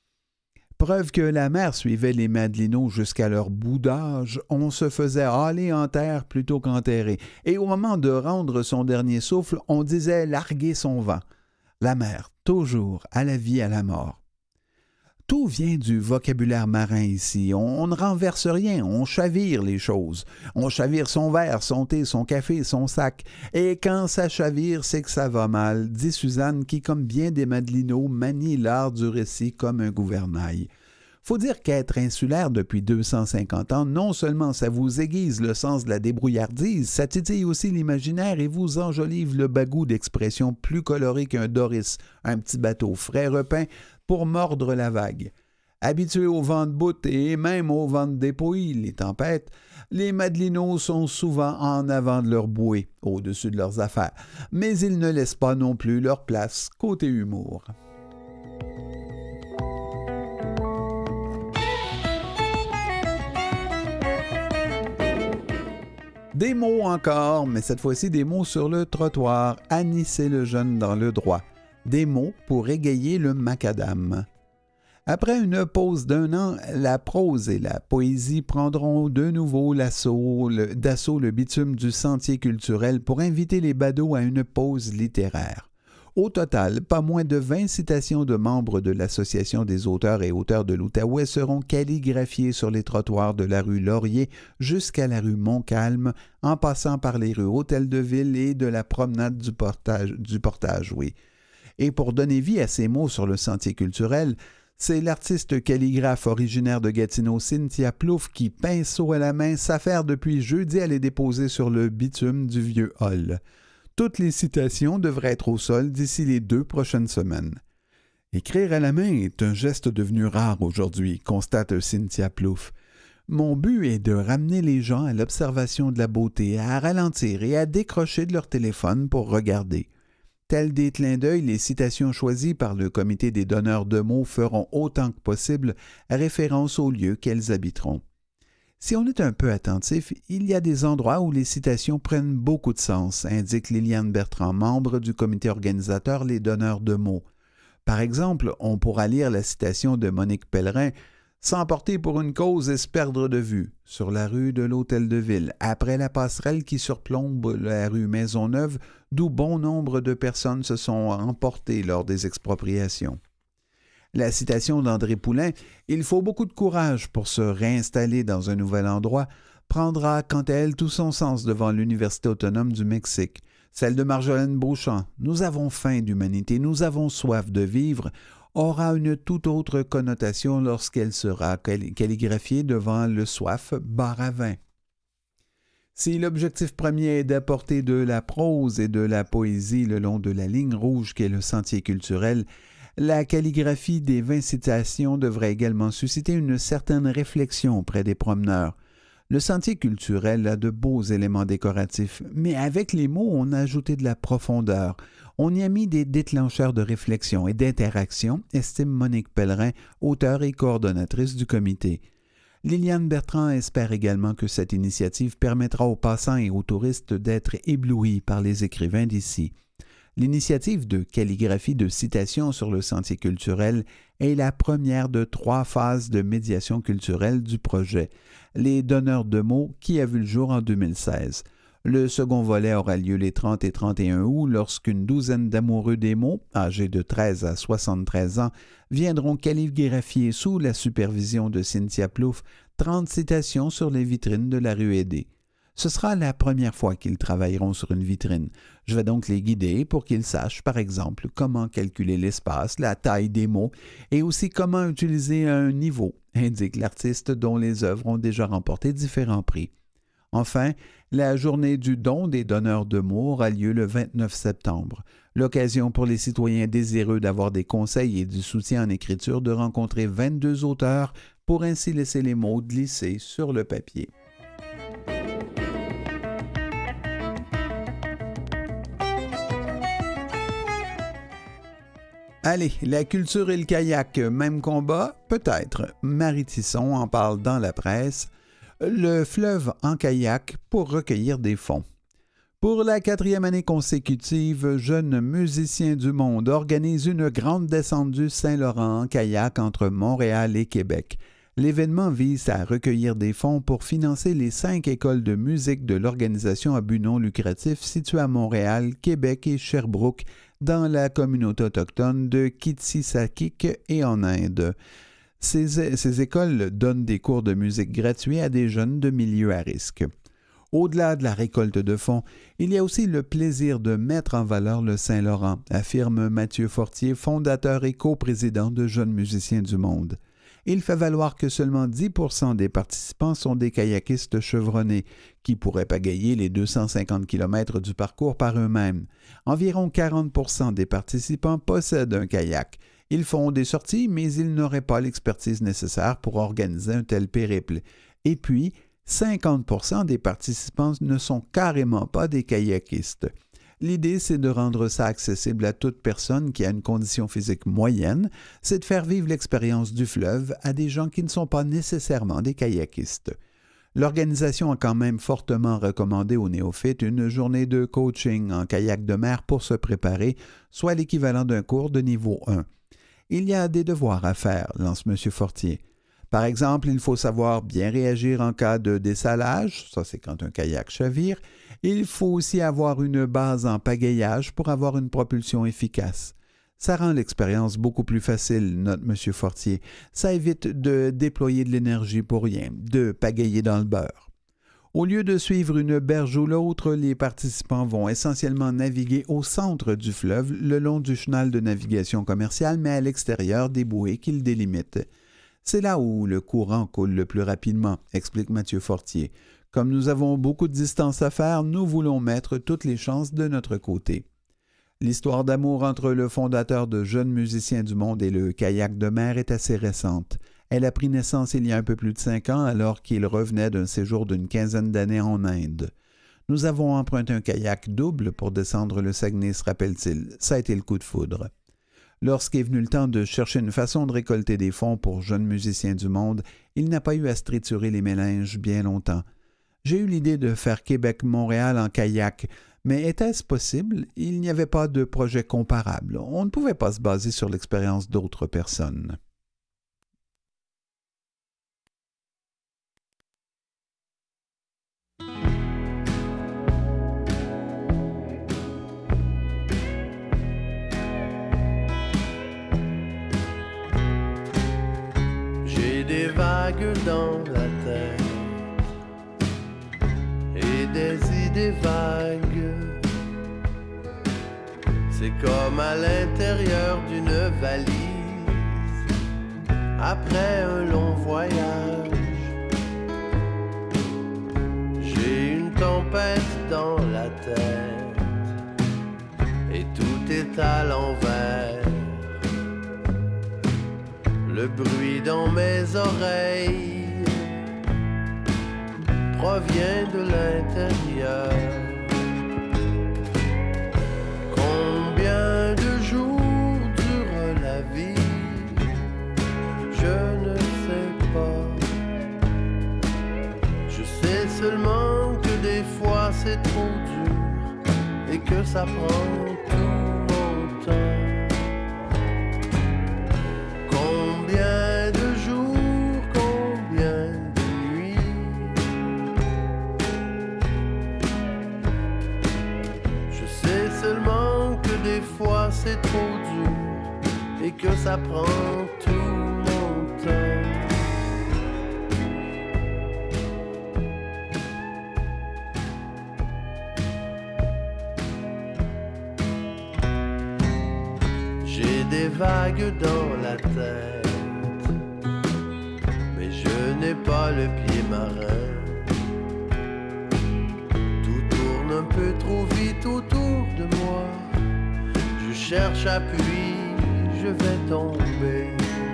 Preuve que la mer suivait les Madelineaux jusqu'à leur bout d'âge, on se faisait hâler en terre plutôt qu'enterrer, et au moment de rendre son dernier souffle, on disait larguer son vent. La mer, toujours, à la vie, à la mort. Tout vient du vocabulaire marin ici. On ne renverse rien, on chavire les choses. On chavire son verre, son thé, son café, son sac. Et quand ça chavire, c'est que ça va mal, dit Suzanne qui, comme bien des Madelinots, manie l'art du récit comme un gouvernail. Faut dire qu'être insulaire depuis 250 ans, non seulement ça vous aiguise le sens de la débrouillardise, ça titille aussi l'imaginaire et vous enjolive le bagou d'expressions plus colorées qu'un Doris, un petit bateau frais repeint pour mordre la vague. Habitués au vent de bout et même au vent de dépouille, les tempêtes, les Madelinots sont souvent en avant de leur bouée, au-dessus de leurs affaires, mais ils ne laissent pas non plus leur place côté humour. Des mots encore, mais cette fois-ci des mots sur le trottoir. Anisser le jeune dans le droit. Des mots pour égayer le macadam. Après une pause d'1 an, la prose et la poésie prendront de nouveau d'assaut le bitume du sentier culturel pour inviter les badauds à une pause littéraire. Au total, pas moins de 20 citations de membres de l'Association des auteurs et auteurs de l'Outaouais seront calligraphiées sur les trottoirs de la rue Laurier jusqu'à la rue Montcalm, en passant par les rues Hôtel-de-Ville et de la promenade du Portage, oui. Et pour donner vie à ces mots sur le sentier culturel, c'est l'artiste calligraphe originaire de Gatineau, Cynthia Plouffe, qui, pinceau à la main, s'affaire depuis jeudi à les déposer sur le bitume du vieux hall. Toutes les citations devraient être au sol d'ici les 2 prochaines semaines. Écrire à la main est un geste devenu rare aujourd'hui, constate Cynthia Plouffe. Mon but est de ramener les gens à l'observation de la beauté, à ralentir et à décrocher de leur téléphone pour regarder. Tels des clins d'œil, les citations choisies par le comité des donneurs de mots feront autant que possible référence au lieu qu'elles habiteront. Si on est un peu attentif, il y a des endroits où les citations prennent beaucoup de sens, indique Liliane Bertrand, membre du comité organisateur Les Donneurs de mots. Par exemple, on pourra lire la citation de Monique Pellerin « S'emporter pour une cause et se perdre de vue » sur la rue de l'Hôtel-de-Ville, après la passerelle qui surplombe la rue Maisonneuve, d'où bon nombre de personnes se sont emportées lors des expropriations. La citation d'André Poulain « Il faut beaucoup de courage pour se réinstaller dans un nouvel endroit » prendra quant à elle tout son sens devant l'Université autonome du Mexique. Celle de Marjolaine Beauchamp « Nous avons faim d'humanité, nous avons soif de vivre » aura une toute autre connotation lorsqu'elle sera calligraphiée devant le soif bar à vin. Si l'objectif premier est d'apporter de la prose et de la poésie le long de la ligne rouge qu'est le sentier culturel, la calligraphie des 20 citations devrait également susciter une certaine réflexion auprès des promeneurs. Le sentier culturel a de beaux éléments décoratifs, mais avec les mots, on a ajouté de la profondeur. On y a mis des déclencheurs de réflexion et d'interaction, estime Monique Pellerin, auteure et coordonnatrice du comité. Liliane Bertrand espère également que cette initiative permettra aux passants et aux touristes d'être éblouis par les écrivains d'ici. L'initiative de calligraphie de citations sur le sentier culturel est la première de 3 phases de médiation culturelle du projet, les donneurs de mots qui a vu le jour en 2016. Le second volet aura lieu les 30 et 31 août lorsqu'une douzaine d'amoureux des mots, âgés de 13 à 73 ans, viendront calligraphier sous la supervision de Cynthia Plouffe 30 citations sur les vitrines de la rue Aidée. Ce sera la première fois qu'ils travailleront sur une vitrine. Je vais donc les guider pour qu'ils sachent, par exemple, comment calculer l'espace, la taille des mots et aussi comment utiliser un niveau, indique l'artiste dont les œuvres ont déjà remporté différents prix. Enfin, la journée du don des donneurs de mots aura lieu le 29 septembre. L'occasion pour les citoyens désireux d'avoir des conseils et du soutien en écriture de rencontrer 22 auteurs pour ainsi laisser les mots glisser sur le papier. Allez, la culture et le kayak, même combat? Peut-être. Marie Tisson en parle dans la presse. Le fleuve en kayak pour recueillir des fonds. Pour la 4e année consécutive, Jeunes musiciens du monde organisent une grande descente du Saint-Laurent en kayak entre Montréal et Québec. L'événement vise à recueillir des fonds pour financer les 5 écoles de musique de l'organisation à but non lucratif située à Montréal, Québec et Sherbrooke, dans la communauté autochtone de Kitsisakik et en Inde. Ces écoles donnent des cours de musique gratuits à des jeunes de milieux à risque. Au-delà de la récolte de fonds, il y a aussi le plaisir de mettre en valeur le Saint-Laurent, affirme Mathieu Fortier, fondateur et coprésident de Jeunes musiciens du monde. Il fait valoir que seulement 10% des participants sont des kayakistes chevronnés, qui pourraient pagayer les 250 km du parcours par eux-mêmes. Environ 40% des participants possèdent un kayak. Ils font des sorties, mais ils n'auraient pas l'expertise nécessaire pour organiser un tel périple. Et puis, 50% des participants ne sont carrément pas des kayakistes. L'idée, c'est de rendre ça accessible à toute personne qui a une condition physique moyenne, c'est de faire vivre l'expérience du fleuve à des gens qui ne sont pas nécessairement des kayakistes. L'organisation a quand même fortement recommandé aux néophytes une journée de coaching en kayak de mer pour se préparer, soit l'équivalent d'un cours de niveau 1. Il y a des devoirs à faire, lance M. Fortier. Par exemple, il faut savoir bien réagir en cas de dessalage, ça c'est quand un kayak chavire. Il faut aussi avoir une base en pagayage pour avoir une propulsion efficace. Ça rend l'expérience beaucoup plus facile, note M. Fortier. Ça évite de déployer de l'énergie pour rien, de pagayer dans le beurre. Au lieu de suivre une berge ou l'autre, les participants vont essentiellement naviguer au centre du fleuve, le long du chenal de navigation commerciale, mais à l'extérieur des bouées qu'il délimite. C'est là où le courant coule le plus rapidement, explique Mathieu Fortier. Comme nous avons beaucoup de distance à faire, nous voulons mettre toutes les chances de notre côté. L'histoire d'amour entre le fondateur de Jeunes musiciens du monde et le kayak de mer est assez récente. Elle a pris naissance il y a un peu plus de 5 ans alors qu'il revenait d'un séjour d'une quinzaine d'années en Inde. Nous avons emprunté un kayak double pour descendre le Saguenay, se rappelle-t-il. Ça a été le coup de foudre. Lorsqu'est venu le temps de chercher une façon de récolter des fonds pour Jeunes musiciens du monde, il n'a pas eu à se triturer les méninges bien longtemps. J'ai eu l'idée de faire Québec-Montréal en kayak, mais était-ce possible? Il n'y avait pas de projet comparable. On ne pouvait pas se baser sur l'expérience d'autres personnes. J'ai des vagues dans la tête et des idées vagues. C'est comme à l'intérieur d'une valise après un long voyage. J'ai une tempête dans la tête et tout est à l'envers. Le bruit dans mes oreilles provient de l'intérieur. Combien de jours dure la vie? Je ne sais pas. Je sais seulement que des fois c'est trop dur et que ça prend tout mon temps. Combien de jours, combien de nuits? Je sais seulement que des fois c'est trop dur et que ça prend tout mon temps. J'ai des vagues dans la tête, mais je n'ai pas le pied marin. Tout tourne un peu trop vite autour de moi. Je cherche appui, je vais tomber.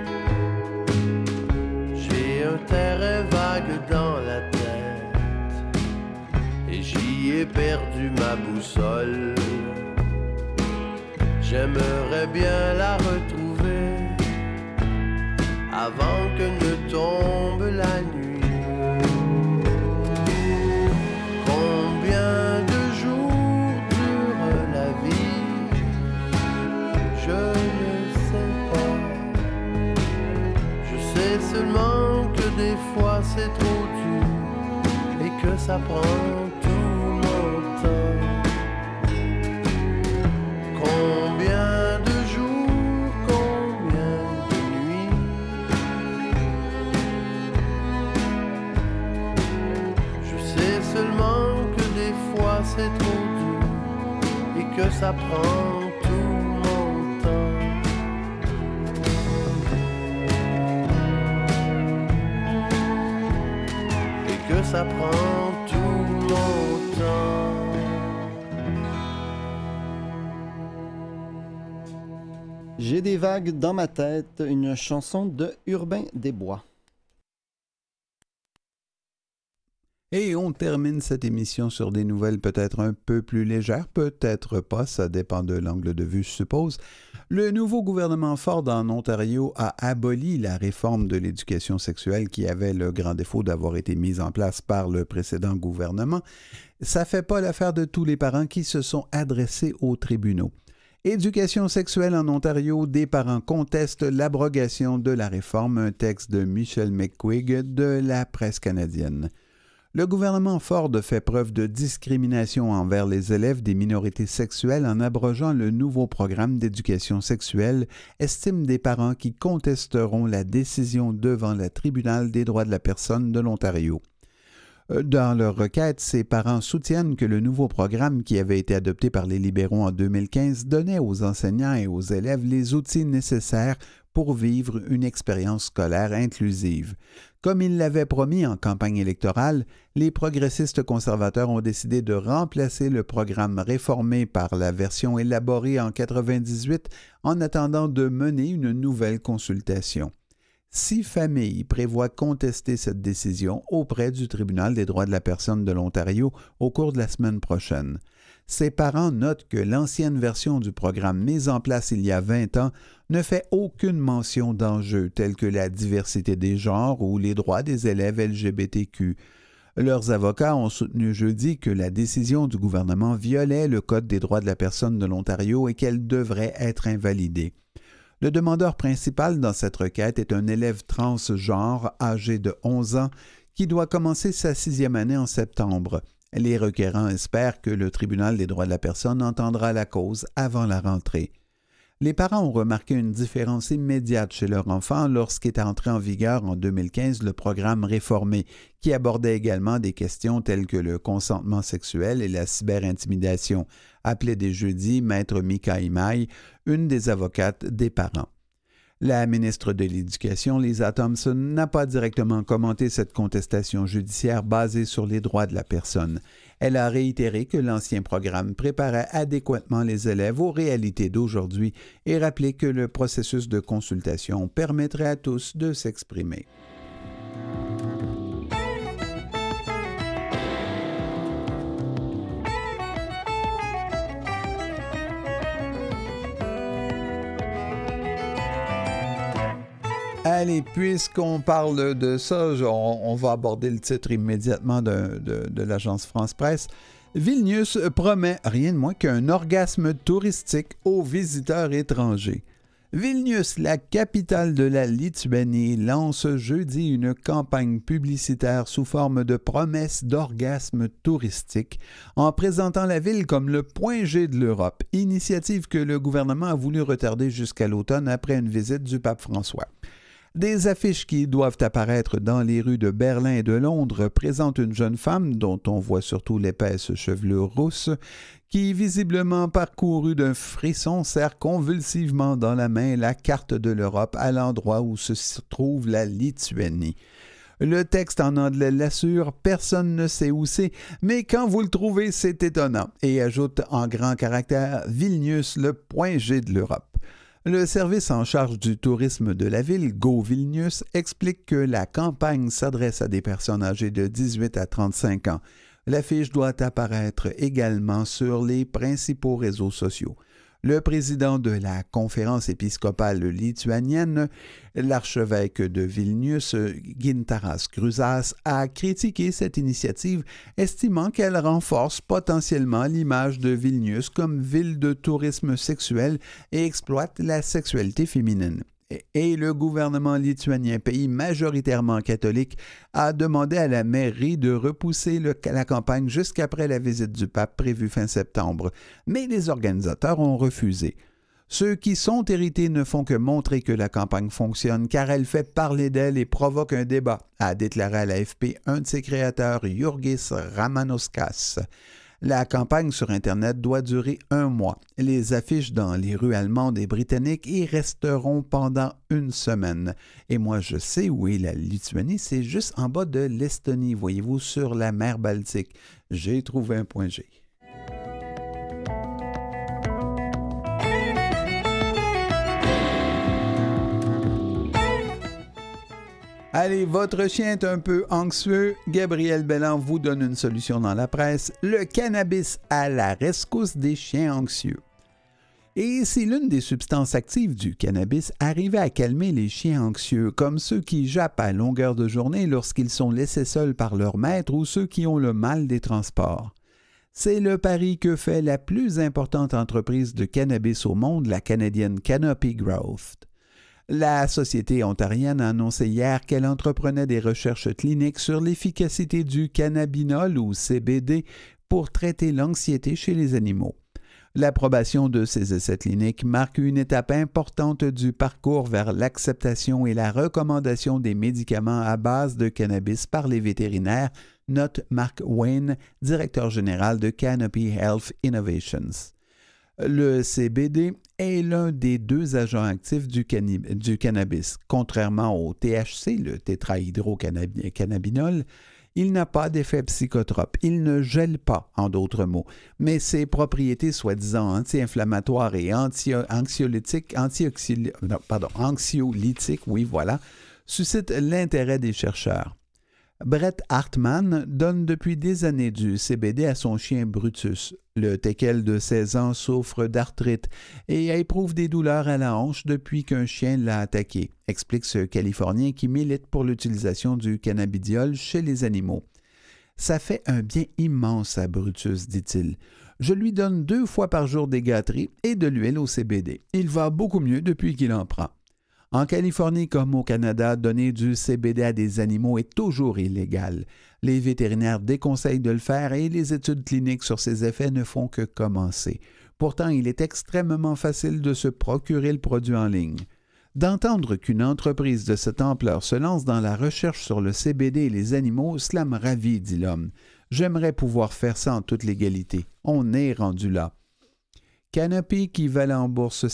J'ai un terrain vague dans la tête et j'y ai perdu ma boussole. J'aimerais bien la retrouver avant que ne tombe la nuit. Combien de jours dure la vie? Je ne sais pas. Je sais seulement que des fois c'est trop dur et que ça prend tout mon temps. Combien de jours, combien de nuits? que ça prend tout mon temps. Et que ça prend tout mon temps. J'ai des vagues dans ma tête, une chanson de Urbain Desbois. Et on termine cette émission sur des nouvelles peut-être un peu plus légères, peut-être pas, ça dépend de l'angle de vue, je suppose. Le nouveau gouvernement Ford en Ontario a aboli la réforme de l'éducation sexuelle qui avait le grand défaut d'avoir été mise en place par le précédent gouvernement. Ça fait pas l'affaire de tous les parents qui se sont adressés aux tribunaux. Éducation sexuelle en Ontario, des parents contestent l'abrogation de la réforme, un texte de Michelle McQuigg de la presse canadienne. Le gouvernement Ford fait preuve de discrimination envers les élèves des minorités sexuelles en abrogeant le nouveau programme d'éducation sexuelle, estiment des parents qui contesteront la décision devant le tribunal des droits de la personne de l'Ontario. Dans leur requête, ces parents soutiennent que le nouveau programme qui avait été adopté par les libéraux en 2015 donnait aux enseignants et aux élèves les outils nécessaires pour vivre une expérience scolaire inclusive. Comme ils l'avaient promis en campagne électorale, les progressistes conservateurs ont décidé de remplacer le programme réformé par la version élaborée en 1998 en attendant de mener une nouvelle consultation. 6 familles prévoient contester cette décision auprès du Tribunal des droits de la personne de l'Ontario au cours de la semaine prochaine. Ces parents notent que l'ancienne version du programme mise en place il y a 20 ans ne fait aucune mention d'enjeux tels que la diversité des genres ou les droits des élèves LGBTQ. Leurs avocats ont soutenu jeudi que la décision du gouvernement violait le Code des droits de la personne de l'Ontario et qu'elle devrait être invalidée. Le demandeur principal dans cette requête est un élève transgenre âgé de 11 ans qui doit commencer sa 6e année en septembre. Les requérants espèrent que le Tribunal des droits de la personne entendra la cause avant la rentrée. Les parents ont remarqué une différence immédiate chez leur enfant lorsqu'est entré en vigueur en 2015 le programme réformé, qui abordait également des questions telles que le consentement sexuel et la cyberintimidation, appelait dès jeudi Maître Mika Imai, une des avocates des parents. La ministre de l'Éducation, Lisa Thompson, n'a pas directement commenté cette contestation judiciaire basée sur les droits de la personne. Elle a réitéré que l'ancien programme préparait adéquatement les élèves aux réalités d'aujourd'hui et rappelé que le processus de consultation permettrait à tous de s'exprimer. Allez, puisqu'on parle de ça, on va aborder le titre immédiatement de l'agence France-Presse. Vilnius promet rien de moins qu'un orgasme touristique aux visiteurs étrangers. Vilnius, la capitale de la Lituanie, lance jeudi une campagne publicitaire sous forme de promesse d'orgasme touristique en présentant la ville comme le point G de l'Europe, initiative que le gouvernement a voulu retarder jusqu'à l'automne après une visite du pape François. Des affiches qui doivent apparaître dans les rues de Berlin et de Londres présentent une jeune femme, dont on voit surtout l'épaisse chevelure rousse, qui, visiblement parcourue d'un frisson, serre convulsivement dans la main la carte de l'Europe à l'endroit où se trouve la Lituanie. Le texte en anglais l'assure, personne ne sait où c'est, mais quand vous le trouvez, c'est étonnant, et ajoute en grand caractère Vilnius, le point G de l'Europe. Le service en charge du tourisme de la ville, Go Vilnius, explique que la campagne s'adresse à des personnes âgées de 18 à 35 ans. L'affiche doit apparaître également sur les principaux réseaux sociaux. Le président de la conférence épiscopale lituanienne, l'archevêque de Vilnius, Gintaras Kruzas, a critiqué cette initiative, estimant qu'elle renforce potentiellement l'image de Vilnius comme ville de tourisme sexuel et exploite la sexualité féminine. Et le gouvernement lituanien, pays majoritairement catholique, a demandé à la mairie de repousser la campagne jusqu'après la visite du pape prévue fin septembre. Mais les organisateurs ont refusé. Ceux qui sont irrités ne font que montrer que la campagne fonctionne car elle fait parler d'elle et provoque un débat, a déclaré à l'AFP un de ses créateurs, Jurgis Ramanoskas. La campagne sur Internet doit durer 1 mois. Les affiches dans les rues allemandes et britanniques y resteront pendant 1 semaine. Et moi, je sais où est la Lituanie, c'est juste en bas de l'Estonie, voyez-vous, sur la mer Baltique. J'ai trouvé un point G. Allez, votre chien est un peu anxieux. Gabriel Belland vous donne une solution dans la presse. Le cannabis à la rescousse des chiens anxieux. Et si l'une des substances actives du cannabis arrivait à calmer les chiens anxieux, comme ceux qui jappent à longueur de journée lorsqu'ils sont laissés seuls par leur maître ou ceux qui ont le mal des transports. C'est le pari que fait la plus importante entreprise de cannabis au monde, la canadienne Canopy Growth. La société ontarienne a annoncé hier qu'elle entreprenait des recherches cliniques sur l'efficacité du cannabinol ou CBD pour traiter l'anxiété chez les animaux. L'approbation de ces essais cliniques marque une étape importante du parcours vers l'acceptation et la recommandation des médicaments à base de cannabis par les vétérinaires, note Mark Wayne, directeur général de Canopy Health Innovations. Le CBD est l'un des 2 agents actifs du cannabis. Contrairement au THC, le tétrahydrocannabinol, il n'a pas d'effet psychotrope. Il ne gèle pas, en d'autres mots. Mais ses propriétés soi-disant anti-inflammatoires et anxiolytiques, oui, voilà, suscitent l'intérêt des chercheurs. Brett Hartman donne depuis des années du CBD à son chien Brutus. Le teckel de 16 ans souffre d'arthrite et éprouve des douleurs à la hanche depuis qu'un chien l'a attaqué, explique ce Californien qui milite pour l'utilisation du cannabidiol chez les animaux. « Ça fait un bien immense à Brutus, dit-il. Je lui donne 2 fois par jour des gâteries et de l'huile au CBD. Il va beaucoup mieux depuis qu'il en prend. » En Californie comme au Canada, donner du CBD à des animaux est toujours illégal. Les vétérinaires déconseillent de le faire et les études cliniques sur ses effets ne font que commencer. Pourtant, il est extrêmement facile de se procurer le produit en ligne. D'entendre qu'une entreprise de cette ampleur se lance dans la recherche sur le CBD et les animaux, cela me ravit, dit l'homme. J'aimerais pouvoir faire ça en toute légalité. On est rendu là. Canopy, qui valait en bourse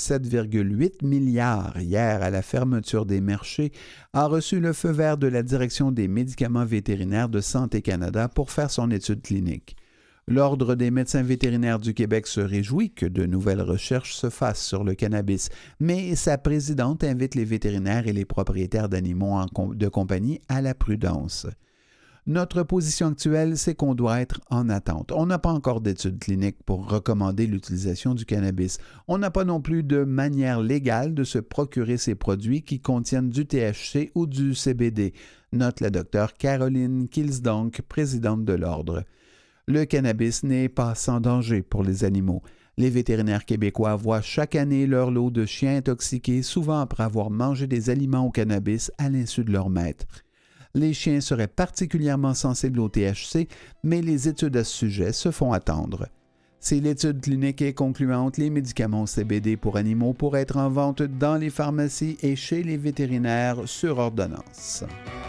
7,8 milliards hier à la fermeture des marchés, a reçu le feu vert de la Direction des médicaments vétérinaires de Santé Canada pour faire son étude clinique. L'Ordre des médecins vétérinaires du Québec se réjouit que de nouvelles recherches se fassent sur le cannabis, mais sa présidente invite les vétérinaires et les propriétaires d'animaux de compagnie à la prudence. Notre position actuelle, c'est qu'on doit être en attente. On n'a pas encore d'études cliniques pour recommander l'utilisation du cannabis. On n'a pas non plus de manière légale de se procurer ces produits qui contiennent du THC ou du CBD, note la docteure Caroline Kilsdonk, présidente de l'Ordre. Le cannabis n'est pas sans danger pour les animaux. Les vétérinaires québécois voient chaque année leur lot de chiens intoxiqués, souvent après avoir mangé des aliments au cannabis à l'insu de leur maître. Les chiens seraient particulièrement sensibles au THC, mais les études à ce sujet se font attendre. Si l'étude clinique est concluante, les médicaments CBD pour animaux pourraient être en vente dans les pharmacies et chez les vétérinaires sur ordonnance.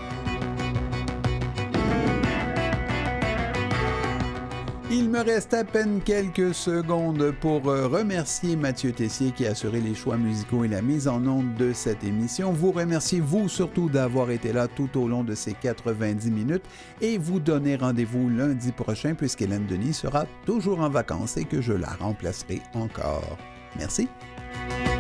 Il me reste à peine quelques secondes pour remercier Mathieu Tessier qui a assuré les choix musicaux et la mise en onde de cette émission. Vous remerciez, vous surtout, d'avoir été là tout au long de ces 90 minutes et vous donner rendez-vous lundi prochain puisqu'Hélène Denis sera toujours en vacances et que je la remplacerai encore. Merci.